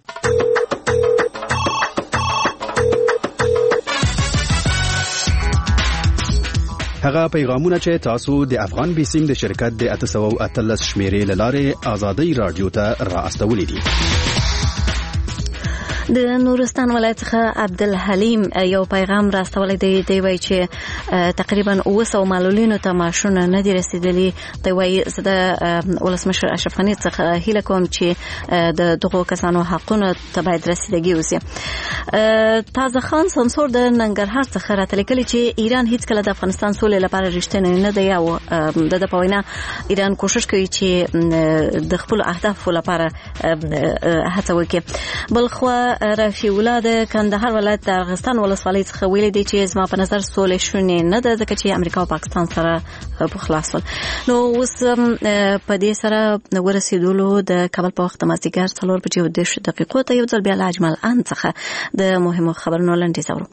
هغه پیغامونه چې تاسو د افغان بیسیم د شرکت د اته سوه او اتلس شمیرې له لارې ازادي رادیو ته را استولې دي. د نورستان ولایت څخه عبدالحلیم یو پیغام راستولی دی. دی وایي چې تقریبا اوه سوه معلولینو ته معاشونه نه دي رسیدلي. دی وایي زه د ولسمشر اشرف غني څخه هیله کوم چې د دغو کسانو حقونو ته باید رسیدګي وسي. تازه خان سمسور د ننګرهار څخه راته لیکلي چې ایران هیڅکله د افغانستان سولې لپاره رښتینی نه دی او د ده په وینا ایران کوشش کوي چې د خپلو اهدافو لپاره هڅه وکړي. بلخوا رفیع الله د کندهار ولایت د ارغستان ولسوالۍ څخه ویلي دی چې زما په نظر سولې شونې نه ده ځکه چې امریکا او پاکستان سره په خلاص ول. نو اوس په دې سره ورسېدلو د کابل په وخت د مازدیګر څلور بجې او دېرش دقیقو ته یو ځل بیا له اجمل ان څخه د مهمو خبرونو لنډیز اورو.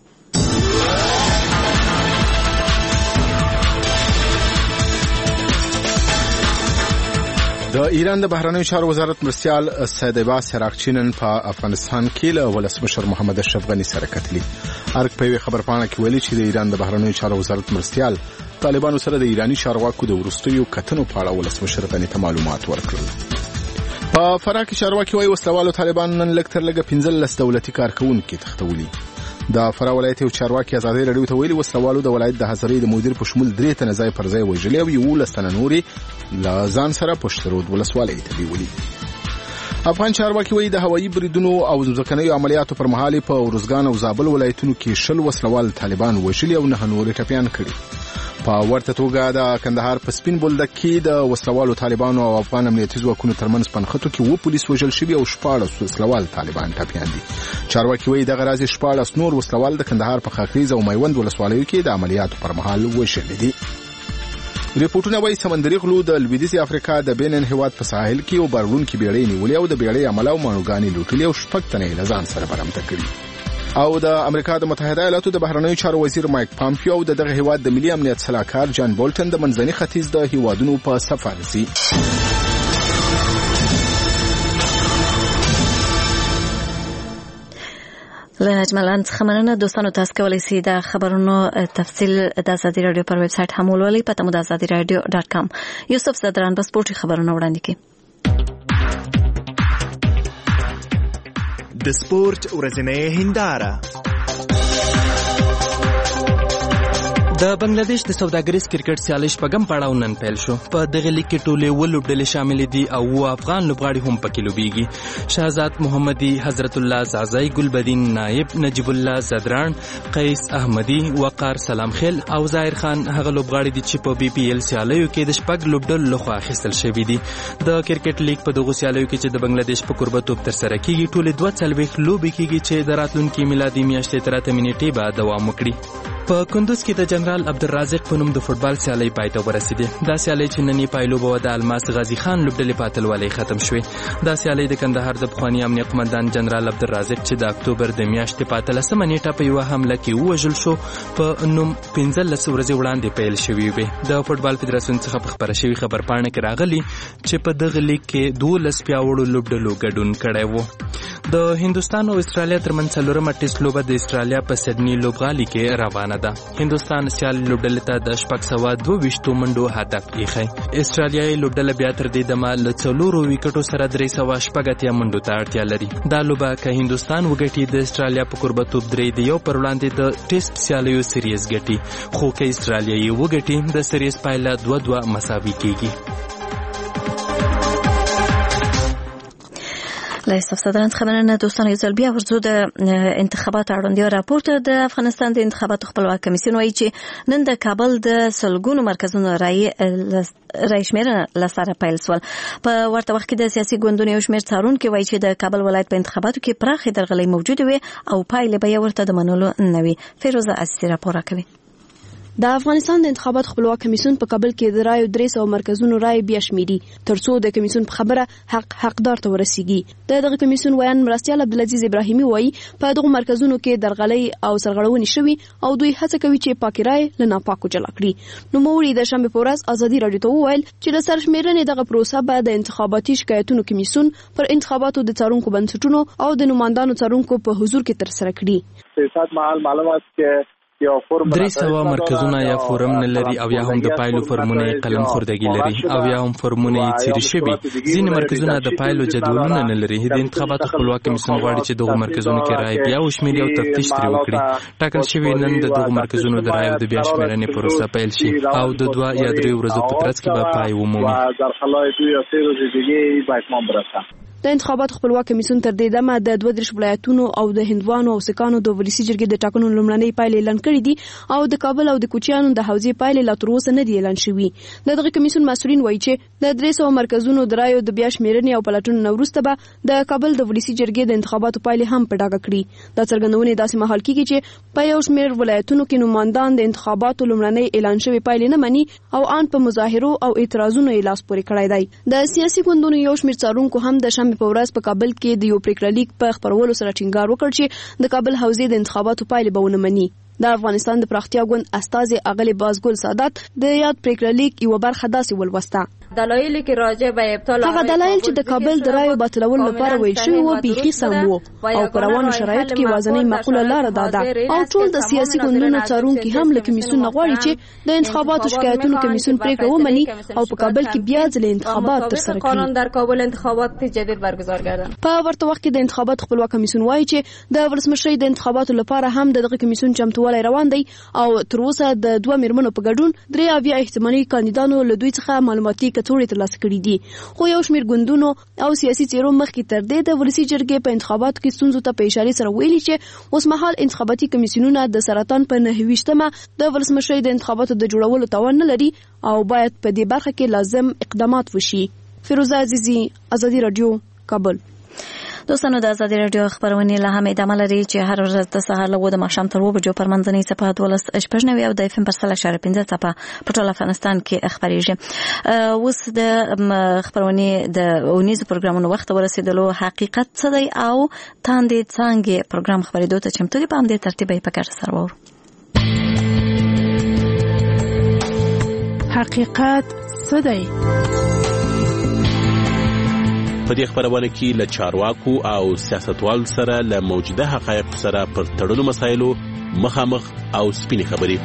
د ایران د بهرنیو چارو وزارت مرستیال سید عباس عراقچی نن په افغانستان کې له ولسمشر محمد اشرف غني سره کتلي. ارګ په خبرپاڼه کې ویلي چې د ایران د بهرنیو چارو وزارت مرستیال طالبانو سره د ایرانی چارواکو د وروستیو کتنو په اړه ولسمشر غني ته معلومات ورکړل. په فراه کې چارواکي وايي وسلوالو طالبان نن لږ تر لږه پنځلس دولتي کارکونکي تښتولي. د فراه ولایت یو چارواکي ازادي راډیو ته ویلي وسلوالو د ولایت د حضرې د مدیر په شمول درې تنه ځای پر ځای وژلي او یولس تنه نورې له ځان سره پشترود ولسوالۍ ته بیولي. افغان چارواکي وايي د هوایي بریدونو او ځمکنیو عملیاتو پر مهال په ورزګان او زابل ولایتونو کې شل وسلوال طالبان وژلي او نه نورې ټپیان کړي. په ورته توګه د کندهار په سپین بولدک کې د وسلوالو طالبانو او افغان امنیتي ځواکونو ترمنځ پنخته کې و پولیس وژل شوي او شپاړس وسلوال طالبان ټپیان دي. چارواکي وايي دغه راځي شپاړس نور وسلوال د کندهار په خاکریز او میوند ولسوالیو کې د عملیاتو پر مهال وژل دي. ریپورتونه وايي سمندري غلو د لویدیځي افریقا د بینن هیواد په ساحل کې او بارون کې بیړۍ نیولې او د بیړۍ عمل او مانوګانې لوټلې او شپږ تنې له ځان سره برمته کړي. او د امریکا د متحده ایالاتو د بهرنیو چارو وزیر مایک پامپیو او دغه هیواد د ملي امنیت سلاکار جان بولټن د منځني ختیځ د هیوادونو په سفر دي. له اجملان څخه مننه دوستانو. تاسو کولی شئ د خبرونو تفصیل د ازادي رادیو پر ویب سټ هم ولولئ. پته مو د ازادي رادیو ډاټ کام. یوسف زدران په سپورتي خبرونه وړاندې کوي. د سپورت ورځنۍ هنداره. د بنگلاديش د سوداګریز کرکټ سیالي شپږم پړاو نن پیل شو. په دغه لیګ کې ټولې ولوبډلې شامل دي او و افغان لوبغاړي هم پکې لوبېږي. شهزاد محمدي، حضرت الله زعزای، ګلبدین نائب، نجیب الله زدران، قیس احمدي، وقار سلامخیل او ظاهر خان هغه لوبغاړي دي چې په بي پي ایل سیالیو کې د شپږ لوبډلو لخوا اخیستل شوي دي. د کرکټ لیګ په دغه سیالیو کې چې د بنگلاديش په قربتوب تر سره کیږي ټولې دوه څلوېښت لوبې کیږي چې د راتلونکي میلادي میاشتې تر اته منېټې به دوام وکړي. په کندوز کې د جنرال عبدالرازق په نوم د فوټبال سیالي پای ته ورسېده. دا سیالي چې نن یې پایلوبه د الماس غازي خان لوبډلې په اتلولۍ ختم شوې. دا سیالي د کندهار د پخواني امنیه قمندان جنرال عبدالرازق چې د اکتوبر د میاشتې په اتلسمه نیټه په یوه حمله کې ووژل شو په نوم پنځلس ورځې وړاندې پیل شوې وې. د فوټبال فدراسیون څخه په خپره شوې خبرپاڼه کې راغلي چې په دغه لیګ کې دولس پیاوړو لوبډلو ګډون کړی و. د هندوستان او استرالیا ترمنځ څلورمه ټیسټ لوبه د استرالیا په سډني لوبغالي کې روانه ده. هندوستان سیال لوبډلې ته د شپږ سوه دوه ویشتو منډو هدف ایښی. استرالیایي لوبډله بیا تر دې دمه له څلورو ویکټو سره درې سوه شپږ اتیا منډو ته اړتیا لري. دا لوبه که هندوستان وګټي د استرالیا په قربتوب درې د یو پر وړاندې د ټیسټ سیالیو سیریز ګټي، خو که استرالیایي وګټي د سیریز پایله دوه دوه مساوي کیږي. لایسف صدران خبرنه دوستان یو ځل بیا ورزو د انتخاباتو اړوند راپورټ د افغانستان د انتخاباتو خپلواک کمیسیون وایي چې نن د کابل د سلګونو مرکزونو رای رای شمیرنه لسره پیل سول. په ورته وخت کې د سیاسي ګوندونو یو شمېر څارونکي وایي چې د کابل ولایت په انتخاباتو کې پراخې درغلۍ موجوده وي او پایلې به یې ورته د منلو نه وي. فیروزه عزیزي راپور کوي. د افغانستان د انتخابات خپلواک کمیسیون په کابل کې د رایو درې سوه مرکزونو رای بیا شمیري ترڅو د کمیسیون په خبره حق حقدار ته ورسیږي. د دغه کمیسیون ویان مرستیال عبدالعزیز ابراهیمي وایي په دغه مرکزونو کې درغلۍ او سرغړونې شوي او دوی هڅه کوي چې پاکي رای له ناپاکو جلا کړي. نوموړي د شنبې په ورځ ازادي راډیو ته وویل چې د سرشمیرنې دغه پروسه به د انتخاباتي شکایتونو کمیسیون پر انتخاباتو د څارونکو بنسټونو او د نمائندانو څارونکو په حضور کې ترسره کړي. سیاست محل معلومات که درې سوه مرکزونه یا فورم نه لري او یا هم د پایلو فورمونه قلم خوردګي لري او یا هم فورمونه څیرې شوي. ځینې مرکزونه د پایلو جدولونه نه لري. د انتخاباتو خپلواک کمیسیون غواړي چې دغو مرکزونو کې رایې بیا وشمېري او تفتیش ترې وکړي. ټاکل شوي نن د دغو مرکزونو د رایو د بیا شمېرنې پروسه پیل شي او د دوه یا درې ورځو په ترڅ کې به پای ومومي. د انتخاباتو خپلواک کمیسیون تر دې دمه د دوه دېرش ولایتونو او د هندوانو او سکانو د ولسي جرګې د ټاکنو لومړنۍ پایلې اعلان کړې دي او د کابل او د کوچیانو د حوزې پایلې لا تر اوسه نه دي اعلان شوي. د دغه کمیسیون مسؤلین وایي چې د درې سوه مرکزونو د رایو د بیا شمېرنې او پلټنو نه وروسته به د کابل د ولسي جرګې د انتخاباتو پایلې هم په ډاګه کړي. دا څرګندونې داسې مهال کېږي چې په یو شمېر ولایتونو کې نوماندان د انتخاباتو لومړنۍ اعلان شوې پایلې نه مني او آن په مظاهرو او اعتراضونو یې لاس پورې کړی دی. د سیاسي ګوندونو یو شمېر څارونکو هم د شنبې په ورځ په کابل کې د یو پریکړه لیک په خپرولو سره ټینګار وکړ چې د کابل حوزې د انتخاباتو پایلې به ونه مني. د افغانستان د پراختیا ګوند استازي اغلی بازګل سادات د یاد پریکړه لیک یو برخه داسې ولوسته. دلایل کې راجع به ابطال هغه دلایل چې د کابل د رایو باطلولو لپاره ویل شوی و بیخي سم وو او په روانو شرایطو کې وازنۍ معقوله لاره دا ده او ټول د سیاسي ګوندونو څارونکي هم له کمیسیون غواړي چې د انتخاباتو شکایتونو کمیسیون پریکړه ومني او په کابل کې بیا ځلې انتخابات ترسره کړي. در کابل انتخابات جدید برگزار کردن. په ورته وخت کې د انتخاباتو خپلواک کمیسیون وایي چې د ولسمشرۍ د انتخاباتو لپاره هم دغه کمیسیون چمتووالی روان دی او تر اوسه د دوه میرمنو په ګډون درې اویا احتمالي کاندیدانو له دوی څخه معلوماتي کڅوړې ترلاسه کړي دي. خو یو شمېر ګوندونو او سیاسي څېرو مخکې تر دې د ولسي جرګې په انتخاباتو کې ستونزو ته په اشارې سره ویلي چې اوسمهال انتخاباتي کمیسیونونه د سرطان په نهه ویشتمه د ولسمشرۍ د انتخاباتو د جوړولو توان نه لري او باید په دې برخه کې لازم اقدامات وشي. فیروزه عزیزی، ازادي رادیو، کابل. دوستانو د ازادي رادیو خبرونه له هم ادامه لري چې هر ورځ د سهار له وو د ماښام تر اوه بجو پر منځنۍ څپه دولس شپږ نوي او د اف ام پر سل اشاره پنځه څپه په ټول افغانستان کې خبرېږي. اوس د خبرونه د اونیز پروګرامونو وخت ورسېدلو. حقیقت څه دی او تاندې څنګه پروګرام خبرېدو ته چمتو دي په همدې ترتیب یې پکار سره وو. حقیقت څه دی؟ په دې خبرونه کې له چارواکو او سیاستوالو سره له موجوده حقایق سره پر تړلو مسایلو مخامخ او سپینې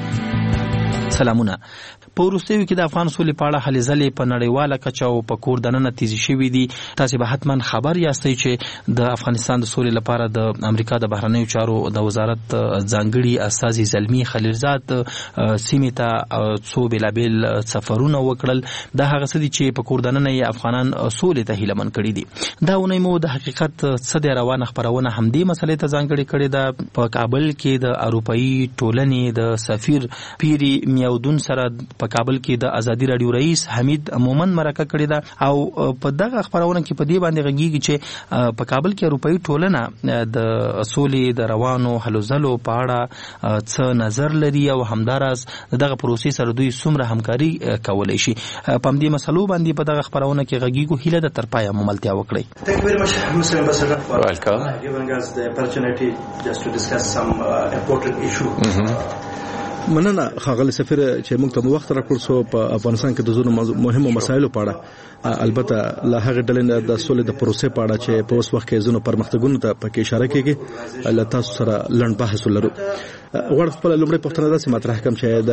خبرې. سلامونه. په وروستیو کې د افغان سولې په اړه هلې ځلې په نړیواله کچه او په کور دننه تیزی شوي دي. تاسې به حتما خبر یاستئ چې د افغانستان د سولې لپاره د امریکا د بهرنیو چارو د وزارت ځانګړي استازي زلمي خلیلزاد سیمې ته څو بېلابېل سفرونه وکړل. دا هغه څه دي چې په کور دننه یې افغانان سولې ته هیله مند کړي دي. دا اونۍ مو د حقیقت څه دی روانه خپرونه همدې مسلې ته ځانګړې کړې ده. په کابل کې د اروپایي ټولنې د سفیر پیری میاودون سره په کابل کې د ازادي رادیو رئیس حمید مومن مرکه کړې ده او په دغه خبرونه کې په دې باندې غږیږي چې په کابل کې اروپایي ټولنه د سولې د روانو هلو ځلو په اړه څه نظر لري او همداراز دغه پروسې سره دوی څومره همکاري کولی شي. په همدې مسلو باندې په دغه خبرونه کې غږیږو. هیله ده تر پایه مملتیا وکړئ. Thank you very much, Mister Ambassador, for Welcome. giving us the opportunity just to discuss some uh, important issue. Mm-hmm. مننه ښاغلی سفیر چې موږ ته وخت راکړ سو په افغانستان کې د زونو مهمو مسایلو په اړه البته له هغه ډلې د سولې د پروسې په اړه چې په اوس وخت کې زونو پرمختګونو ته پکې اشاره کیږي له تاسو سره لنډ بحث ولرو. غواړم خپل لومړی پوښتنه داسې مطرح کړم چې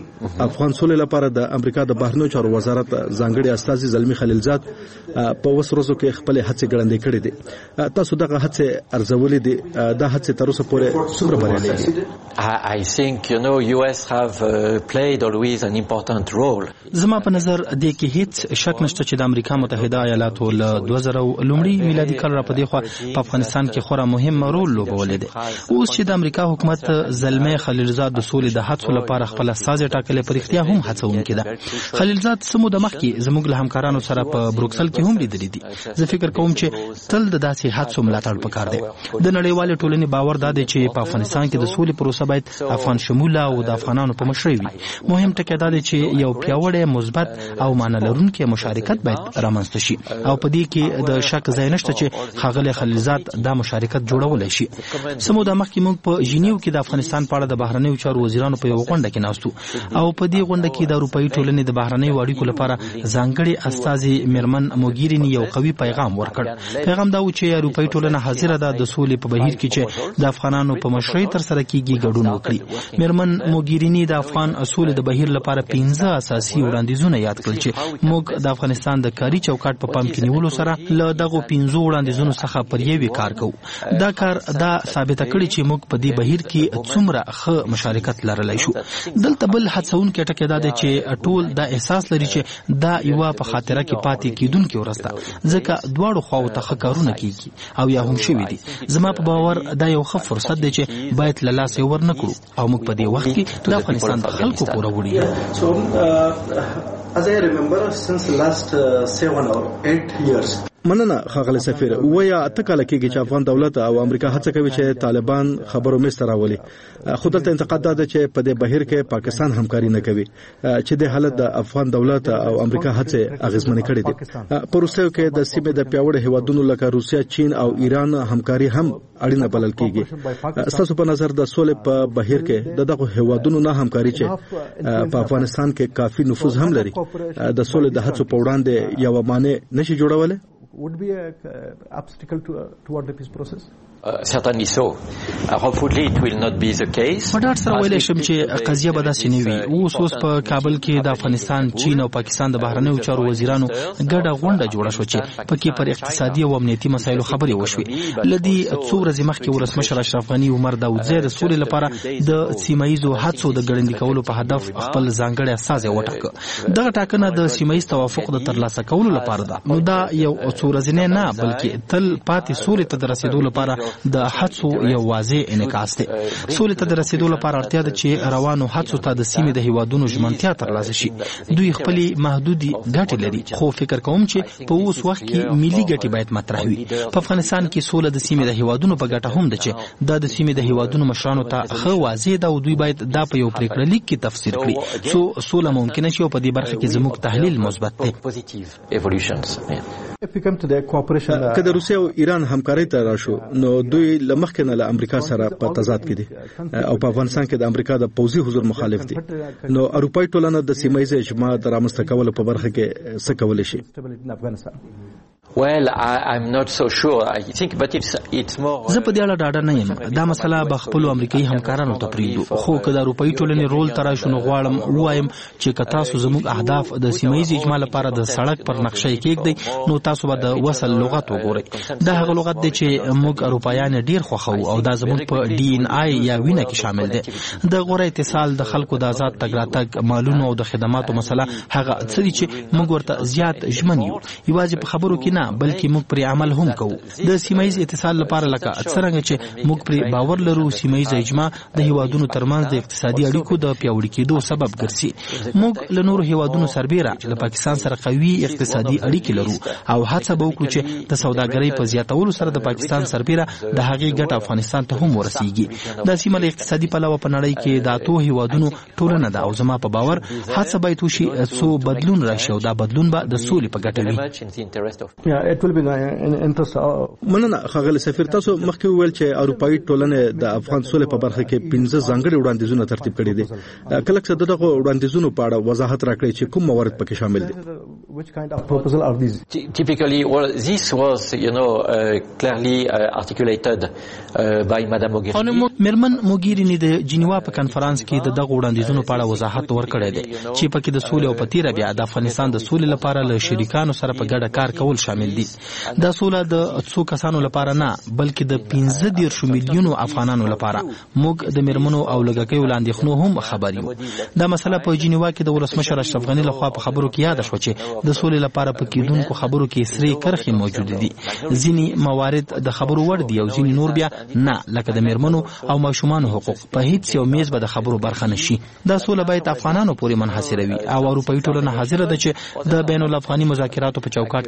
د افغان سولې لپاره د امریکا د بهرنیو چارو وزارت ځانګړي استازي زلمي خلیلزاد په اوس ورځو کې خپل هڅې ګړندې کړې دي. تاسو دغه هڅې ارزولې دي. دا هڅې تر اوسه پورې څومره بریالۍ دي؟ I think you know U S have uh, played always an important role. زما په نظر د کې هیڅ شک نشته چې د امریکا متحده ایالاتو له دوه زره لومړي میلادي کال را پدې خو په افغانستان کې خورا مهم رول لوبولی دی. اوس چې د امریکا حکومت زلمي خلیلزاد د سولې د هڅو لپاره خپل استازي ټاکلي په اړتیا هم هڅونکې ده. خلیلزاد سمو د مخکې زموږ له همکارانو سره په بروکسل کې هم لیدلې دي. زه فکر کوم چې تل د داسې هڅو ملاتړ پکار دی. د نړیوالې ټولنې باور دا دی چې په افغانستان کې د سولې پروسه باید افغان شموله او د افغانانو په مشرۍ وي. مهم ټکی دا دی چې یو پیاوړی مثبت او معنی لرونکی مشارکت باید رامنځته شي او په دې کې د شک ځای نشته چې ښاغلی خلیلزاد دا مشارکت جوړولی شي. سمو د مخکې موږ په ژینیو کې د افغانستان افغانستان په اړه د بهرنیو چارو وزیرانو په یو غونډه کې ناستو او په دې غونډه کې د اروپאי ټولنې د بهرنیو اړیکو لپاره ځانګړي استازي میرمن موګیرینی یو قوي پیغام ورکړ. پیغام دا و چې اروپאי ټولنه حاضر ده د سولې په بهیر کې چې د افغانانو په مشرۍ تر سره کیږي ګډون وکړي. میرمن موګیرینی د افغان اصول د بهیر لپاره پنځه اساسي وړاندیزونه یاد کړل چې موږ د افغانستان د کاري چوکاټ په پام کې نیولو سره له دغه پنځو وړاندیزونو څخه پر یوې کار کوو. دا کار دا ثابته کړي چې موږ په دې بهیر کې څومره ښه مشارکت لرلای شو. دلته بل هڅونکی ټکی دا دی چې ټول دا احساس لري چې دا یو په خاطره کې پاتې کیدونکې ورسته ځکه دواړو خواو ته ښه کارونه کیږي او یا هم شوي دي. زما په باور دا یو ښه فرصت دی چې باید له لاسه ور نه کړو او موږ په دې وخت کې د افغانستان د خلکو پوروړي. So uh, as I remember, since the last uh, seven or eight years. مننه ښاغلی سفیر. ویا اته کاله کېږي چې افغان دولت او امریکا هڅه کوي چې طالبان خبرو مېز ته راولي. خو دلته انتقاد دا ده چې په دې بهیر کې پاکستان همکاري نه کوي چې د حالت د افغان دولت او امریکا هڅې اغیزمنې کړې دي. په روسیې کې د سیمې د پیاوړو هیوادونو لکه روسیا، چین او ایران همکاري هم اړینه بلل کېږي. ستاسو په نظر د سولې په بهیر کې د دغه هیوادونو نه همکاري چې په افغانستان کې کافي نفوذ هم لري د سولې د هڅو په وړاندې یو مانع نشي جوړولای؟ Would be an uh, obstacle to, uh, toward the peace process? Uh, certainly so. Uh, hopefully it will not be the case. په ډاډ سره ویلی شم چې قضیه به داسې نه وي. اوس اوس په کابل کې د افغانستان، چین او پاکستان د بهرنیو چارو وزیرانو ګډه غونډه جوړه شوه چې پکې پر اقتصادي او امنیتي مسایلو خبرې وشوې. له دې څو ورځې مخکې ولسمشر اشرف غني عمر داودزی د سولې لپاره د سیمه ییزو هڅو د ګړندي کولو په هدف خپل ځانګړی استازی وټاکه. دغه ټاکنه د سیمه ییز توافق د ترلاسه کولو لپاره ده. نو دا یو څو ورځې نه بلکې تل پاتې سولې ته د رسیدو لپاره د هڅو یو واضح انعکاس دی. سولې ته د رسیدو لپاره اړتیا ده چې روانو هڅو ته د سیمې د هیوادونو ژمنتیا ترلاسه شي. دوی خپلې محدودې ګټې لري، خو فکر کوم چې په اوس وخت کې ملي ګټې باید مطرح وي. په افغانستان کې سوله د سیمې د هیوادونو په ګټه هم ده چې دا د سیمې د هیوادونو مشرانو ته ښه واضح ده او دوی باید دا په یو پریکړه لیک کې تفسیر کړي څو سوله ممکنه شي او په دې برخه کې زموږ تحلیل مثبت دی. که د روسیې او ایران همکارۍ ته راشو نو دوی له مخکې نه له امریکا سره په تضاد کې دي او په افغانستان کې د امریکا د پوځي حضور مخالف دي. نو اروپאי ټولنه د سیمه ییز اجماع د رامنځته کولو په برخه کې څه کولی شي؟ Well, I, I'm not so sure. I think, but it's it's more. زه په دې اړه ډاډه نه یم. دا مسله به خپل امریکایي همکارانو ته پریږدو. خو که د اروپאי ټولنې رول تر شنو غواړم وایم چې که تاسو زموږ اهداف د سیمایي اجماع لپاره د سړک پر نقشه کېږدئ نو تاسو به د وصل لغت وګورئ. دا هغه لغت دی چې موږ اروپایان ډیر خوښو او دا زموږ په ډي ان آی یا وینه کې شامل دی. د غوره اتصال، د خلکو د آزاد تګ راتګ، مالونو او د خدماتو مسله هغه څه دي چې موږ ورته زیات ژمن یو. یوازې په خبرو کې نه بلکې موږ پر عمل هم کوو. د سیمایي اتصال لپاره لکه څرنګه چې موږ پر باور لرو سیمایي اجماع د هیوادونو ترمنځ د اقتصادي اړیکو د پیاوړي کېدو سبب ګرځي. موږ له نورو هیوادونو سربېره له پاکستان سره قوي اقتصادي اړیکې لرو او هڅه به وکړو چې د سوداګرۍ په زیاتولو سره د پاکستان سربېره د هغې ګټه افغانستان ته هم ورسیږي. دا سیمه له اقتصادي پلوه په نړۍ کې د اتو هیوادونو ټولنه ده او زما په باور هڅه باید وشي څو بدلون راشي او دا بدلون به د سولې په ګټه وي. مننه ښاغلی سفیر. تاسو مخکې وویل چې اروپאי ټولنې د افغان سولې په برخه کې پنځه ځانګړي وړاندیزونه ترتیب کړي دي. کله چې دغه وړاندیزونو په اړه وضاحت راکړئ چې کوم موارد پکې شامل دي؟ Which kind of proposal are these? Typically, well, this was, you know, uh, clearly uh, articulated uh, by Madame Mogherini. میرمن موګیرینی د جنیوا په کنفرانس کې د دغه وړاندیزونو په اړه وضاحت ورکړی دی چې پکې د سولې او پتیره بیا د افغانستان د سولې لپاره له شریکانو سره په ګډه کار کول شامل دي. دا سوله د څو کسانو لپاره نه بلکې د پنځه دیرشو میلیونو افغانانو لپاره. موږ د میرمنو او لږکیو له اندېښنو هم خبر یو. دا مسله په جنیوا کې د ولسمشر اشرف غني لخوا په خبرو کې یاد شوه چې د سولې لپاره په کېدونکو خبرو کې سرې کرښې موجود دي. ځینې موارد د خبرو وړ دي او ځینې نور بیا نه، لکه د میرمنو او ماشومانو حقوق په هیڅ یو میز به د خبرو برخه نشي. دا سوله باید افغانانو پورې منحصره وي او اروپאי ټولنه حاضر ده چې د بین الافغاني مذاکراتو په چوکاټ کې خپل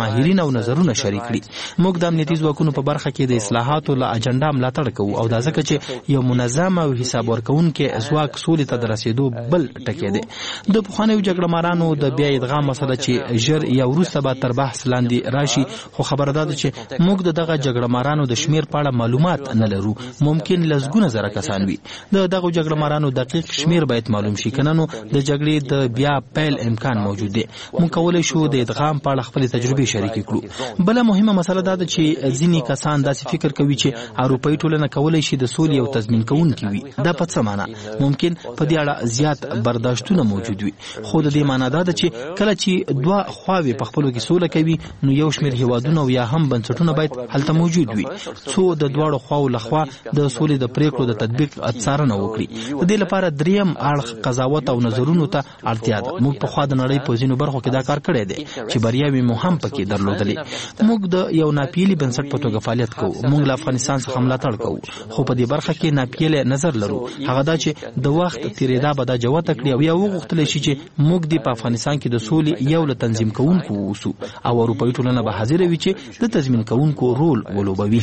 ماهرین او نظرونه شریک کړي. موږ د امنیتي ځواکونو په برخه کې د اصلاحاتو له اجنډا ملاتړ کوو او دا ځکه چې یو منظم او حساب ورکوونکی ځواک سولې ته د رسیدو بل ټکی دی. د پخوانیو جګړه مارانو د بیا ادغام مسله چې ژر یا وروسته به تر بحث لاندې راشي، خو خبره ده چې موږ د دغه جګړه مارانو د شمیر په اړه معلومات نه لرو. ممکن لسګونه زره کسان وي. د دغه جګړه مارانو دقیق شمیر باید معلوم شي، کنه نو د جګړې د بیا پیل امکان موجود دی. موږ کولای شو د ادغام په اړه خپل تجربې شریک کړو. بل مهمه مسله ده چې ځینې کسان داسې فکر کوي چې اروپایي ټولنه کولای شي د سولې او تضمین کوونکی وي. دا په څه معنی؟ ممکن په دې اړه زیات برداشتونه موجود وي، خو د دې معنی دا ده چې کله چې دوه خواوې په خپلو کې سوله کوي نو یو شمېر هیوادونه او یا هم بنسټونه باید هلته موجود وي څو د دواړو خواو لخوا د سولې د پریکړو د تطبیق څارنه وکړي. د دې لپاره دریم اړخ قضاوت او نظرونو ته اړتیا ده. موږ په خوا د نړۍ په ځینو برخو کې دا کار کړی دی چې بریاوې مو هم پکې درلودلې. موږ د یو ناپیلي بنسټ په توګه فعالیت کوو. موږ له افغانستان څخه ملاتړ کوو، خو په دې برخه کې ناپیلی نظر لرو. هغه دا چې د وخت تیریدا به دا جوته کړي او یا وغوښتلی شي چې موږ د په افغانستان کې د سولې یو له تنظیم کوونکو اوسو او اروپایي ټولنه به حاضر وي چې د تضمین کوونکو رول ولوبوي.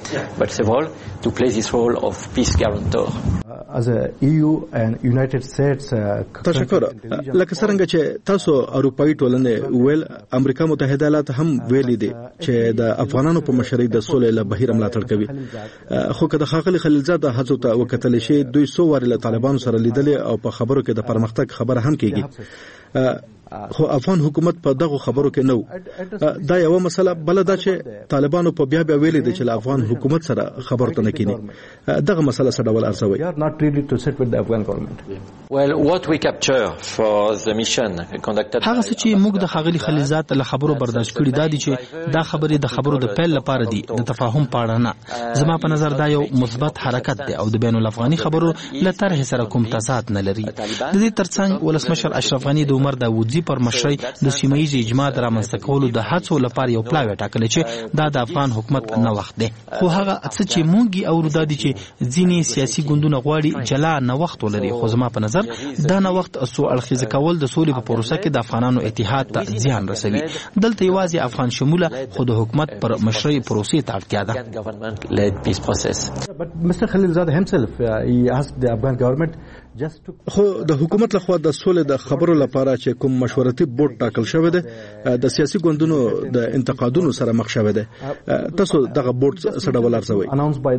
تشکر. لکه څنګه چې تاسو اروپایي ټولنه ویل، امریکا متحده ایالات هم ویلي دي چې د افغانانو په مشرۍ د سولې له بهیر ملاتړ کوي. خو که د ښاغلي خلیلزاد هڅو ته وکتل شي، دوی څو وارې له طالبانو سره لیدلې او په خبرو کې د پرمختګ خبره هم کیږي، خو افغان حکومت په دغه خبرو کې نو. دا یو مسله بل ده چې طالبانو په بیا بیا ویلي دي چې افغان حکومت سره خبرو ته نه کینی. دغه مسله سره ول ارزوي. هغه چې موږ د خاغلی خلیلزاد له خبرو برداشت کړی دا دي چې دا خبرې د خبرو د پیل لپاره دي، د تفاهم پاړه نه. زما په نظر دا یو مثبت حرکت دی او د بین الافغاني خبرو له طرح سره کوم تضاد نه لري. د دې ترڅنګ ولسمشر اشرف غنی د عمر داوودزي پر مشرۍ د سیمه ییز اجماع د رامنځته کولو د هڅو لپاره یو پلاوی ټاکلی چې دا د افغان حکومت نه وخت دی. خو هغه څه چې موږ اورو دا دي چې ځینې سیاسي ګوندونه غواړي جلا نه وخت ولري، خو زما په نظر دا نه وخت سو اړخیز کول د سولې په پروسه کې د افغانانو اتحاد ته زیان رسوي. دلته یوازې افغان شموله خو د حکومت پر مشرۍ پروسې ته اړتیا ده. خو د حکومت لخوا د سولې د خبرو لپاره چې کوم مشورتي بورډ ټاکل شوی دی د سیاسي ګوندونو د انتقادونو سره مخ شوی دی. تاسو دغه بورډ څه ډول ارزوئ؟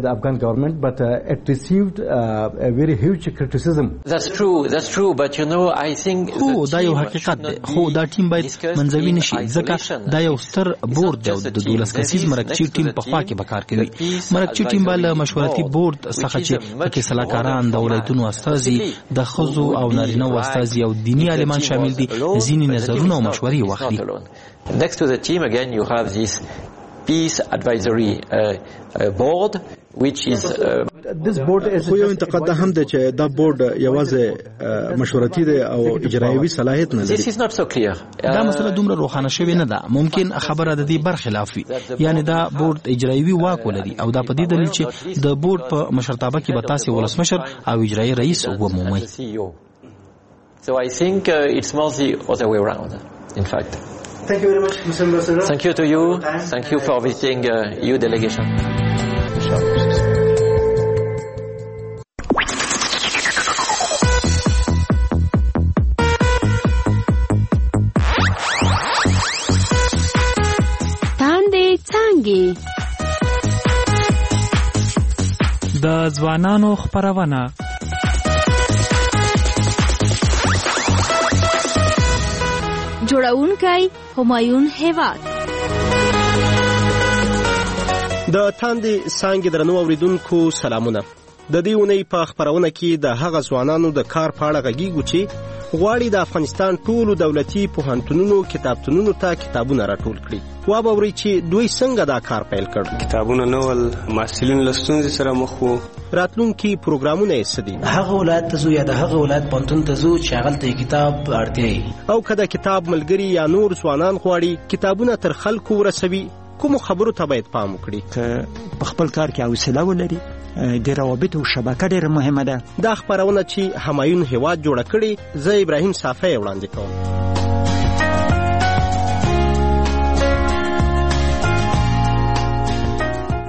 خو دا یو حقیقت دی، خو دا ټیم باید منځوي نشي ځکه دا یو ستر بورډ دی او د دولس کسیز مرکزي ټیم په خوا کې به کار کوي. مرکزي ټیم به له مشورتي بورډ څخه چې پکې سلاکاران د ولایتونو استازي، د ښځو او نارینه استازي او دیني عالمان شامل دي، ځینې نظرونه او مشورې واخلي. Next to the team again you have this peace advisory uh, uh, board which is خو یو انتقاد ده هم ده چې دا بورډ یوازې مشورتي دی او اجرایوي صلاحیت نه لري. دا مسله دومره روښانه شوې نه ده. ممکن خبره د دې برخلاف وي، یعنی دا بورډ اجرایوي واک ولري او دا په دې دلیل چې د بورډ په مشرتابه کې به تاسې ولسمشر او اجرایي رئیس ومومئ. So I think uh, it's more the other way around, in fact. Thank you very much, Mister Ambassador. Thank you to you. Thank you for visiting uh, your delegation. تاندې څانګې د ځوانانو خپرونه جوړونکی همایون هیواد. د تاندې څانګې درنو اوریدونکو سلامونه. د دې اونۍ په خپرونه کې د هغه ځوانانو د کار په اړه غږیږو چې غواړي د افغانستان ټولو دولتي پوهنتونونو کتابتونونو ته کتابونه راټول کړي. وابورئ چې دوی څنګه دا کار پیل کړ. کتابونه نول محصلین له ستونزې سره مخ وو. راتلونکي پروګرامونه یې څه دي؟ هغه ولایت ته ځو یا د هغه ولایت پوهنتون ته ځو چې هغلته کتاب اړتیا وي. او که د کتاب ملګري یا نور ځوانان غواړي کتابونه تر خلکو ورسوي، کومو خبرو ته باید پام وکړي؟ که په خپل کار کې حوصله ولري، د روابطو شبکه ډېره مهمه ده. دا خپرونه چې همایون هیواد جوړه کړې، زه ابراهیم صافی وړاندې کوم.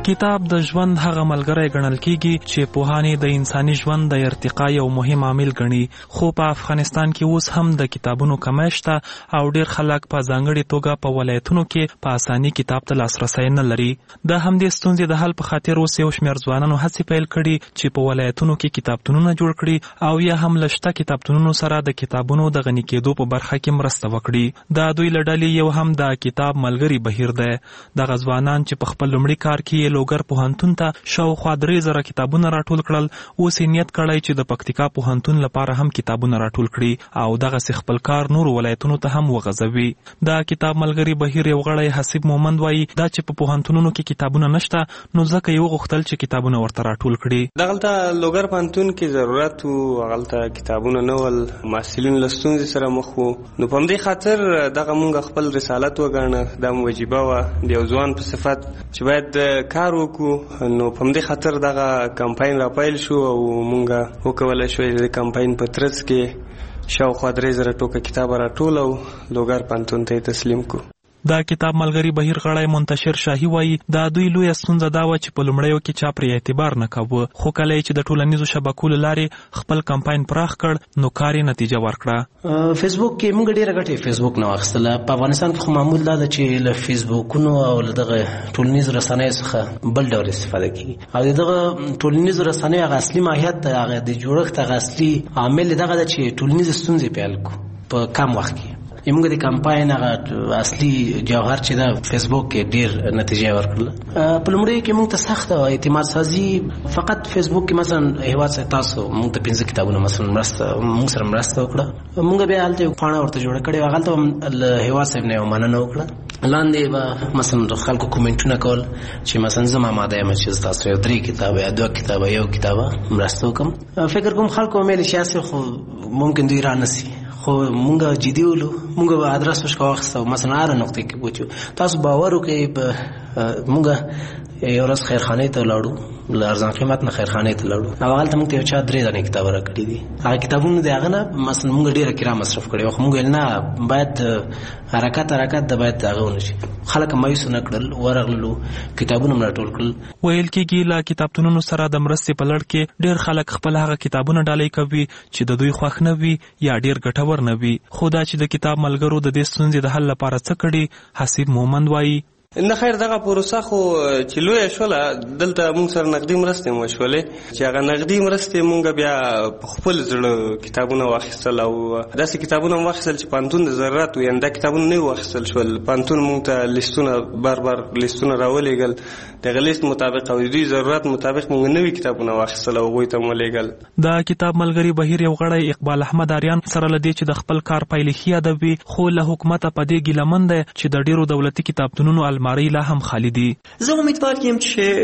کتاب د ژوند هغه ملګری ګڼل کیږي چې پوهانې د انساني ژوند د ارتقا یو مهم عامل ګڼي، خو په افغانستان کې اوس هم د کتابونو کمی شته او ډیر خلک په ځانګړې توګه په ولایتونو کې په اساني کتاب ته لاسرسی نه لري. د همدې ستونزې د حل په خاطر اوس یو شمېر ځوانانو هڅې پیل کړي چې په ولایتونو کې کتابتونونه جوړ کړي او یا هم له شته کتابتونونو سره د کتابونو د غني کېدو په برخه کې مرسته وکړي. د دوی له ډلې یو هم د کتاب ملګري بهیر دی. دغه ځوانان چې په خپل لومړي کار کې لوګر پوهنتون ته شاوخوا درې زره کتابونه راټول کړل، اوس یې نیت کړی چې د پکتیکا پوهنتون لپاره هم کتابونه راټول کړي او دغسې خپل کار نورو ولایتونو ته هم وغځوي. د کتاب ملګري بهیر یو غړی حسیب مومند وایي دا چې په پوهنتونونو کې کتابونه نشته نو ځکه یې وغوښتل چې کتابونه ورته راټول کړي. دغلته لوګر پوهنتون کې ضرورت و، هغلته کتابونه نه ول، محصلین له ستونزې سره مخ وو، نو په همدې خاطر دغه مونږ خپل رسالت وګڼه، دا مو وجیبه وه د یو ځوان په صفت چې باید کار وکړو. نو په همدې خاطر دغه کمپاین را پیل شو او مونږ وکولی شو د کمپاین په ترڅ کې شاوخوا درې زره ټوکه کتاب راټول او لوګر پوهنتون ته یې تسلیم کړو. د کتاب ملګري بهیر غړی منتشر شاهي وایي دا دوی لویه ستونزه دا وه چې په لومړیو کې چا پرې اعتبار نه کوه، خو کله چې د ټولنیزو شبکو له لارې خپل کمپاین پراخ کړ نو کار یې نتیجه ورکړه. فیسبوک کې موږ ډېره ګټه فیسبوک نه واخیستله. په افغانستان کې خو معمول دا ده چې له فیسبوکونو او له دغه ټولنیزو رسنیو څخه بل ډول استفاده کیږي او دغه ټولنیزو رسنیو هغه اصلي ماهیت هغه د جوړښت هغه اصلي عامل دغه ده چې ټولنیزې ستونزې پیل کړو په کم وخت کې. موږ د کمپاین هغه اصلي جوهر چې دا فیسبوک کې ډیر نتیجه ورکړله. په لومړیو کې موږ ته سخت اعتماد سازي فقط فیسبوک کې مثلا هیواد سره تاسو موږ ته پنځه کتابونه مثلا مرسته موږ سره مرسته وکړه، موږ بیا هلته یو پاڼه ورته جوړه کړې وه، هغلته له هیواد صاحب نه یو مننه وکړه، لاندې به مثلا د خلکو کومنټونه کول چې مثلا زما ماده یم چې تاسو یو درې کتابه یا دوه کتابه یو کتابه مرسته وکړم. فکر کوم خلکو مې سیاسي خو ممکن دوی را نسی، خو مونږ جدي ولو، مونږ به ادرس وشکو واخیستو مثلا هره نقطې کې پوچو تاسو باور وکړئ په مونږ یو ورځ خیرخانې ته ولاړو، له ارزان قیمت نه خیرخانې ته ولاړو او هلته مونږ ته یو چا درې دانې کتاب راکړي دي. هغه کتابونه د هغه نه مثلا مونږ ډېره کرا مصرف کړې، خو مونږ ویل نه باید حرکت حرکت د باید هغه ونشي. خلک مایوس نه کړل، ورغللو کتابونه م راټول کړل. ویل کېږي له کتابتونونو سره د مرستې په لړ کې ډېر خلک خپل هغه کتابونه ډالۍ کوي چې د دوی خوښ نه وي یا ډېر ګټور نه وي. خو دا چې د کتاب ملګرو د دې ستونزې د حل لپاره څه کړي، حسیب مومند وایي نه خیر دغه پروسه خو چې لویه شوله دلته مونږ سره نقدي مرستې مو شولې چې هغه نقدي مرستې مونږ بیا په خپل زړه کتابونه واخیستل او داسې کتابونه هم واخیستل چې پوهنتون د ضرورت وو، یعنې دا کتابونه نه واخیستل شول. پوهنتون مونږ ته لیستونه بار بار لیستونه راولېږل، دغه لیست مطابق او دوی ضرورت مطابق مونږ نوي کتابونه واخیستل او هغوی ته مو لېږل. د کتاب ملګري بهیر یو غړی اقبال احمد آریان سره له دې چې د خپل کار پایلې ښې یادوي، خو له حکومته په دې ګیلمن دی چې د ډېرو دولتي کتابتونونو المارۍ لا هم خالی دي. زه امیدوار یم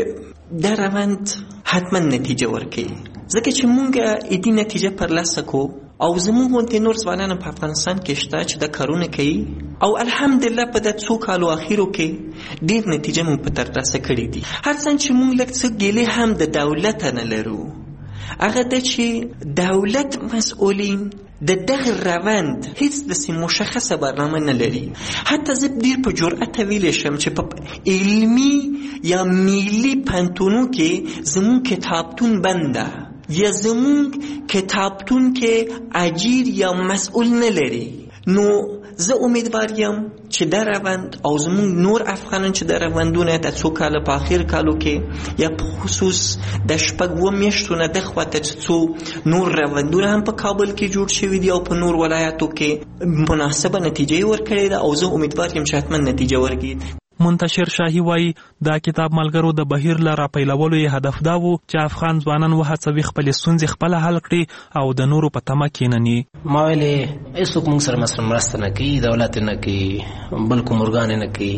چې دا روند حتما نتیجه ورکوي، ځکه چې مونږ ایدي نتیجه پرلاسه کو او زموږ غوندې نور ځوانان په افغانستان کې شته چې دا کارونه کوي او الحمدلله په د څو کالو اخیرو کې ډېر نتیجه مونږ په ترلاسه کړې دي. هرڅنګ چې مونږ لږ څه ګیلې هم د دولت نه لرو، هغه ده چې دولت مسئولین د دغه روند هیڅ داسې مشخصه برنامه نه لري. حتی زه ډېر په جرأت ویلی شم چې په علمي یا ملي پوهنتونو کې زموږ کتابتون بنده یا زموږ کتابتون کې اجیر یا مسئول نه لري. نو زه امیدوار یم چې دا روند او زموږ نور افغانان چې دا روندونه د څو کاله په اخر کالو کې یا په خصوص د شپږ اووه میاشتو نه دخوا ته څو نور روندونه هم په کابل کې جوړ شوي دي او په نور ولایاتو کې مناسبه نتیجه یې ورکړې ده او زه امیدوار یم چې حتما نتیجه ورکړي. منتشر شاهي وایي دا کتاب ملګرو د بهیر له راپیلولو یې هدف دا و چې افغان ځوانان وهڅوي خپلې ستونزې خپله حل کړي او د نورو په تمه کښېنني. ما ویلې هېڅوک موږ سره مثلا مرسته نه کوي، دولت نه کوي، بل کوم ارګان نه کوي.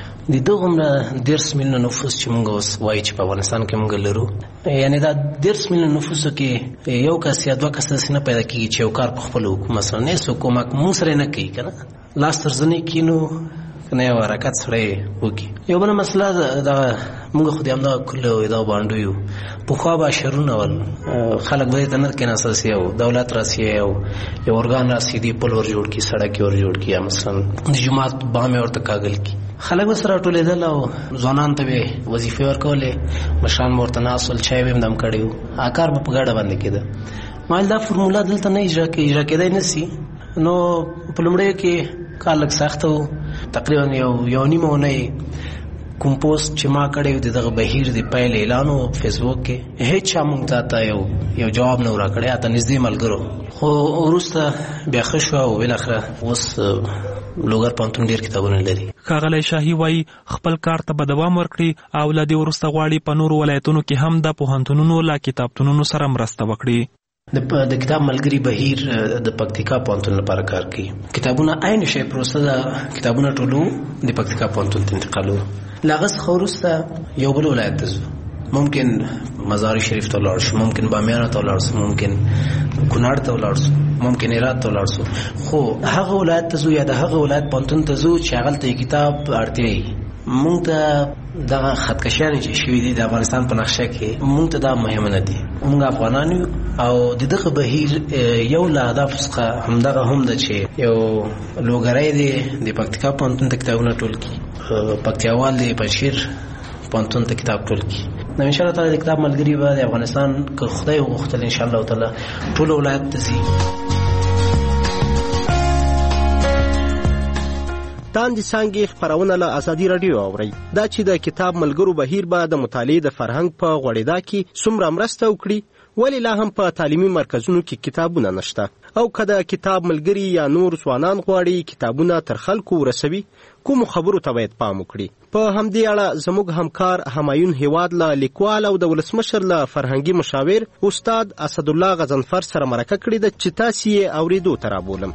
د دغومره دېرش میلیونه نفوس چې موږ اوس وایي چې په افغانستان کې موږ لرو، یعنې دا دېرش میلیونه نفوسو کې یو کس یا دوه کس داسې نه پیدا کېږي چې یو کار په خپله وکړو. مثلا هېڅوک کومک موږ سره نه کوي، که نه لاس تر زنې کښېنو کنه یو حرکت سړی وکړي. یو بله مسله دغه موږ خو د همدغه کلو دا بانډو یو پخوا به شرونه ول، خلک به دې ته نه کېناستل چې یو دولت راسي یو یو ارګان راسي دې پل ور جوړ کړي، سړک یې ور جوړ کړي، یا مثلا د جومات بام یې ورته کاږل کړي. خلک سره ټولېدل او ځوانان ته به وظیفې ورکولې، مشران ورته ناست ول، چای به هم دم کړی و، هغه کار به په ګډه باندې کېده. ما ویل دا فرموله دلته نه اجرا اجرا کېدای نه سي. نو په لومړیو کې کار لږ سخت و، تقریبا یو یو نیمه اونۍ کوم پوسټ چې ما کړی و د دغه بهیر د پیل اعلان و فیسبوک کې، هیڅ چا موږ ته یو یو جواب نه راکړی، اته نږدې ملګرو. خو وروسته بیا ښه شوه او بالاخره اوس لوګر پوهنتون ډېر کتابونه لري. ښاغلی شاهي وایي خپل کار ته به دوام ورکړي او له دې وروسته غواړي په نورو ولایتونو کې هم د پوهنتونونو له کتابتونونو سره مرسته وکړي. د کتاب ملګری بهیر د پکتیکا پوهنتون لپاره کار کوي. کتابونه عین شی پروسه ده، کتابونه ټولو د پکتیکا پوهنتون ته انتقالو. له هغه څخه وروسته یو بل ولایت ته ځو، ممکن مزار شریف ته ولاړ شو، ممکن بامیان ته ولاړ شو، ممکن کونړ ته ولاړ شو، ممکن هرات ته ولاړ شو. خو هغه ولایت ته ځو یا د هغه ولایت پوهنتون ته ځو چې هغلته کتاب اړتیا وي. مونږ ته دغه خطکشیانې چې شوي دي د افغانستان په نقشه کې، مونږ ته دا مهمه نه دي. مونږ افغانان یو او د دغه بهیر یو له اهدافو څخه همدغه هم ده چې یو لوګری دی د پکتیکا پوهنتون ته کتابونه ټول کړي، پکتیاوال د پنجشیر پوهنتون ته کتاب ټول کړي. نو انشاءالله تعالی د کتاب ملګري به د افغانستان که خدای وغوښتل انشاءالله تعالی ټول ولایت ته ځي. تاندې څانګې خپرونه له ازادي راډیو اورئ. دا چې د کتاب ملګرو بهیر به د مطالعې د فرهنګ په غوړېدا کې څومره مرسته وکړي، ولې لا هم په تعلیمي مرکزونو کې کتابونه نشته، او که د کتاب ملګري یا نور ځوانان غواړي کتابونه تر خلکو ورسوي، کومو خبرو ته باید پام وکړي. په همدې اړه زموږ همکار همایون هیواد له لیکوال او د ولسمشر له فرهنګي مشاور استاد اسدالله غضنفر سره مرکه کړې ده چې تاسې یې اورېدو ته رابولم.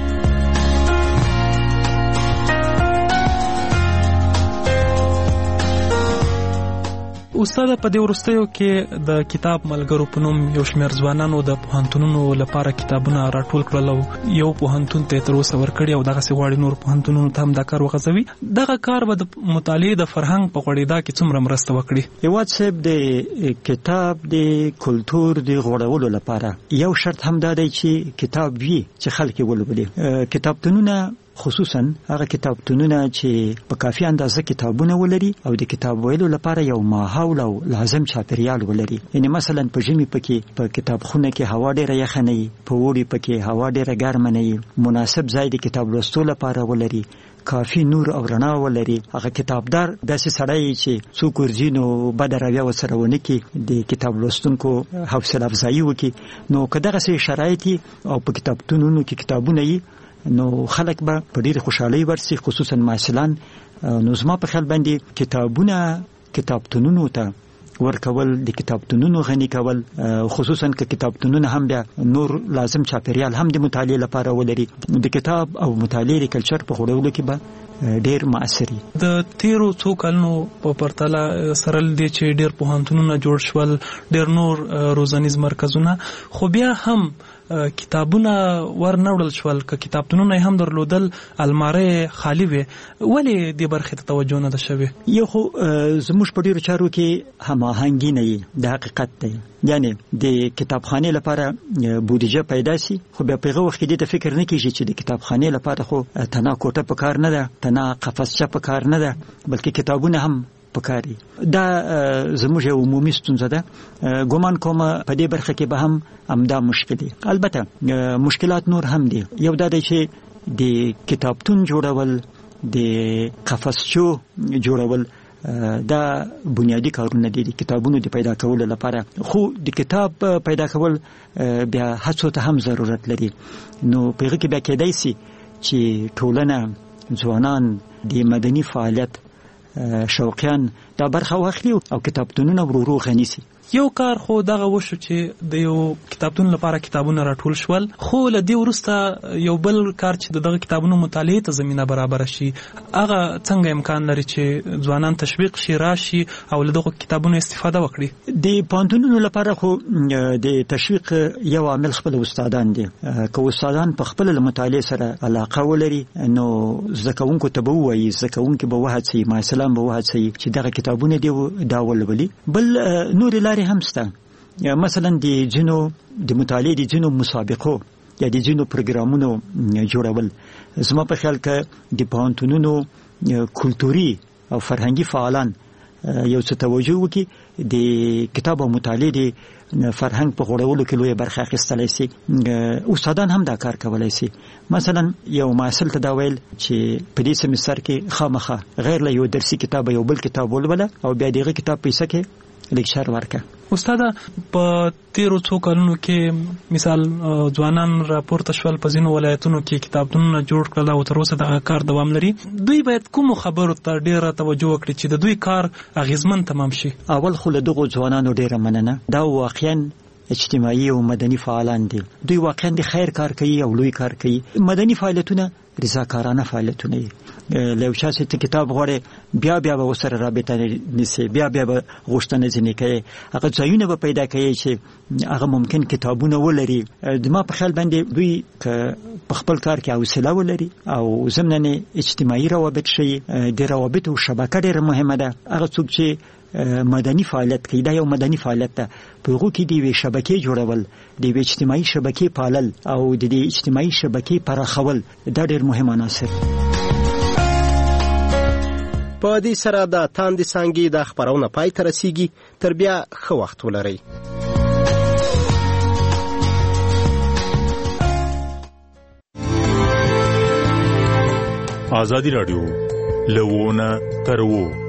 استاد په دې وروستیو کې د کتاب ملګرو په نوم یو شمېر ځوانانو د پوهنتونونو لپاره کتابونه راټول کړل او یو پوهنتون ته تر اوسه ورکړي او دغسې غواړي نور پوهنتونونو ته هم دا کار وغځوي. دغه کار به د مطالعې د فرهنګ په غوړېدا کې څومره مرسته وکړي؟ هیواد صاحب د کتاب د کلتور د غوړولو لپاره یو شرط هم دا دی چې کتاب وي چې خلک یې ولولي. کتابتونونه خصوصا هغه کتابتونونه چې په کافي اندازه کتابونه ولري او د کتاب ویلو لپاره یو ماحول او لازم چاپیریال ولري. یعنی مثلا په ژمي پکې په کتابخونه کې هوا ډیره یخه نه وي، په اوړي پکې هوا ډیره ګرمه نه وي، مناسب ځای د کتاب لوستلو لپاره ولري، کافي نور او رڼا ولري. هغه کتابدار داسې سړی چې څوک ورځي نو بده رویه ورسره ونه کړي، د کتاب لوستونکو حوصله افزایي وکړي. نو که دغسې شرایط او په کتابتونونو کې کتابونه وي نو خلک به په ډېرې خوشحالۍ ورسي، خصوصا محصلان. نو زما په خیال باندې کتابونه کتابتونونو ته ورکول، د کتابتونونو غني کول، خصوصا که کتابتونونه هم بیا نور لازم چاپیریال هم د مطالعې لپاره ولري، د کتاب او مطالعې د کلچر په غوړولو کې به ډیر مؤثري. د تیرو څو کلونو په پرتله سره لدې چې ډیر پوهنتونونه جوړ شول، ډیر نور روزنیز مرکزونه، خو بیا هم کتابونه ور نه وړل شول. که کتابتونونه هم درلودل الماره خالی وي، ولې دې برخې ته توجه نه ده شوې؟ یو خو زموږ په ډیرو چارو کې هماهنګي نه وي، د حقیقت دی. یعنی د کتابخانې لپاره بودیجه پیدا سي، خو بیا په هغه وخت کې د فکر نه کیږي چې د کتابخانې لپاره خو تنا کوټه په کار نه ده، تنا قفسچه په کار نه ده، بلکې کتابونه هم پکاري. دا زموږ یو عمومي ستونزه ده. ګومان کوم په دې برخه کې به هم همدا مشکل دي. البته مشکلات نور هم دي. یو دا دی چې د کتابتون جوړول، د قفسچو جوړول، دا بنیادی کارونه دي د کتابونو د پیدا کولو لپاره. خو د کتاب پیدا کول بیا هڅو ته هم ضرورت لري. نو په هغه کې بیا کېدای شي چې ټولنه، ځوانان د مدني فعالیت شوقیان دا برخه واخلي او کتابتونونه ورو ورو غني سي. یو کار خو دغه وشو چې د یو کتابتون لپاره کتابونه راټول شول، خو له دې وروسته یو بل کار چې دغه کتابونو مطالعې ته زمینه برابر شي، هغه څنګه امکان لري چې ځوانان تشویق شي، راشي او له دغه کتابونو استفاده وکړي؟ د پوهنتونونو لپاره خو د تشویق یو عامل خپل استادان دي. که استادان په خپل مطالعې سره علاقه ولري نو زده کوونکو ته به ووایي، زده کوونکي به وهڅوي، محصلان به وهڅوي چې دغه کتابونه دي دا ولولي. بل نور لارې هم شته. مثلا د ځینو د مطالعې د ځینو مسابقو یا د ځینو پروګرامونو جوړول. زما په خیال کې د پوهنتونونو کلتوري او فرهنګي فعالان یو څه توجه وکړي د کتاب او مطالعې د فرهنګ په غوړولو کې لوی برخه اخیستلی شي. استادان هم دا کار کولی شي. مثلا یو محصل ته دا ویل چې په دې سمستر کې خامخا غیر له یو درسي کتاب یو بل کتاب ولوله او بیا دغه کتاب پیسه کې لیکچر ورکړه. استاد په تیرو څو کلونو کې مثال ځوانان راپورته شول په ځینو ولایتونو کې کتابتونونه جوړ کړل او تر اوسه دا کار دوام لري. دوی باید کوم خبرو ته ډیره توجه وکړي چې د دوی کار اغیزمن تمام شي؟ اول خو له دغو ځوانانو ډیره مننه. دا واقعا اجتماعي او مدني فعالان دي. دوی واقعا د خیر کار کوي او لوی کار کوي. مدني فعالیتونه رضاکارانه فعالیتونه دي. له چا چې کتاب غوړې بیا بیا به وسره رابطه نشي، بیا بیا به غوښتنه ځنې کوي. هغه ځایونه به پیدا کوي چې هغه ممکن کتابونه ولري. د ما په خیال باندې دوی په خپل کار کې حوصله ولري او ضمناً اجتماعي روابط شي. د روابط او شبکه ډېره مهمه ده. هغه څوک چې مدني فعالیت کوي دا یو مدني فعالیت ده. په هغو کې د یوې شبکې جوړول، د یوې اجتماعي شبکې پالل او د دې اجتماعي شبکې پراخول دا ډېر مهم عناصر. په دې سره د تاندې څانګې د خبرونه پای ته رسیږي. تر بیا ښه وخت ولرئ. ازادي راډیو له ونه تر وو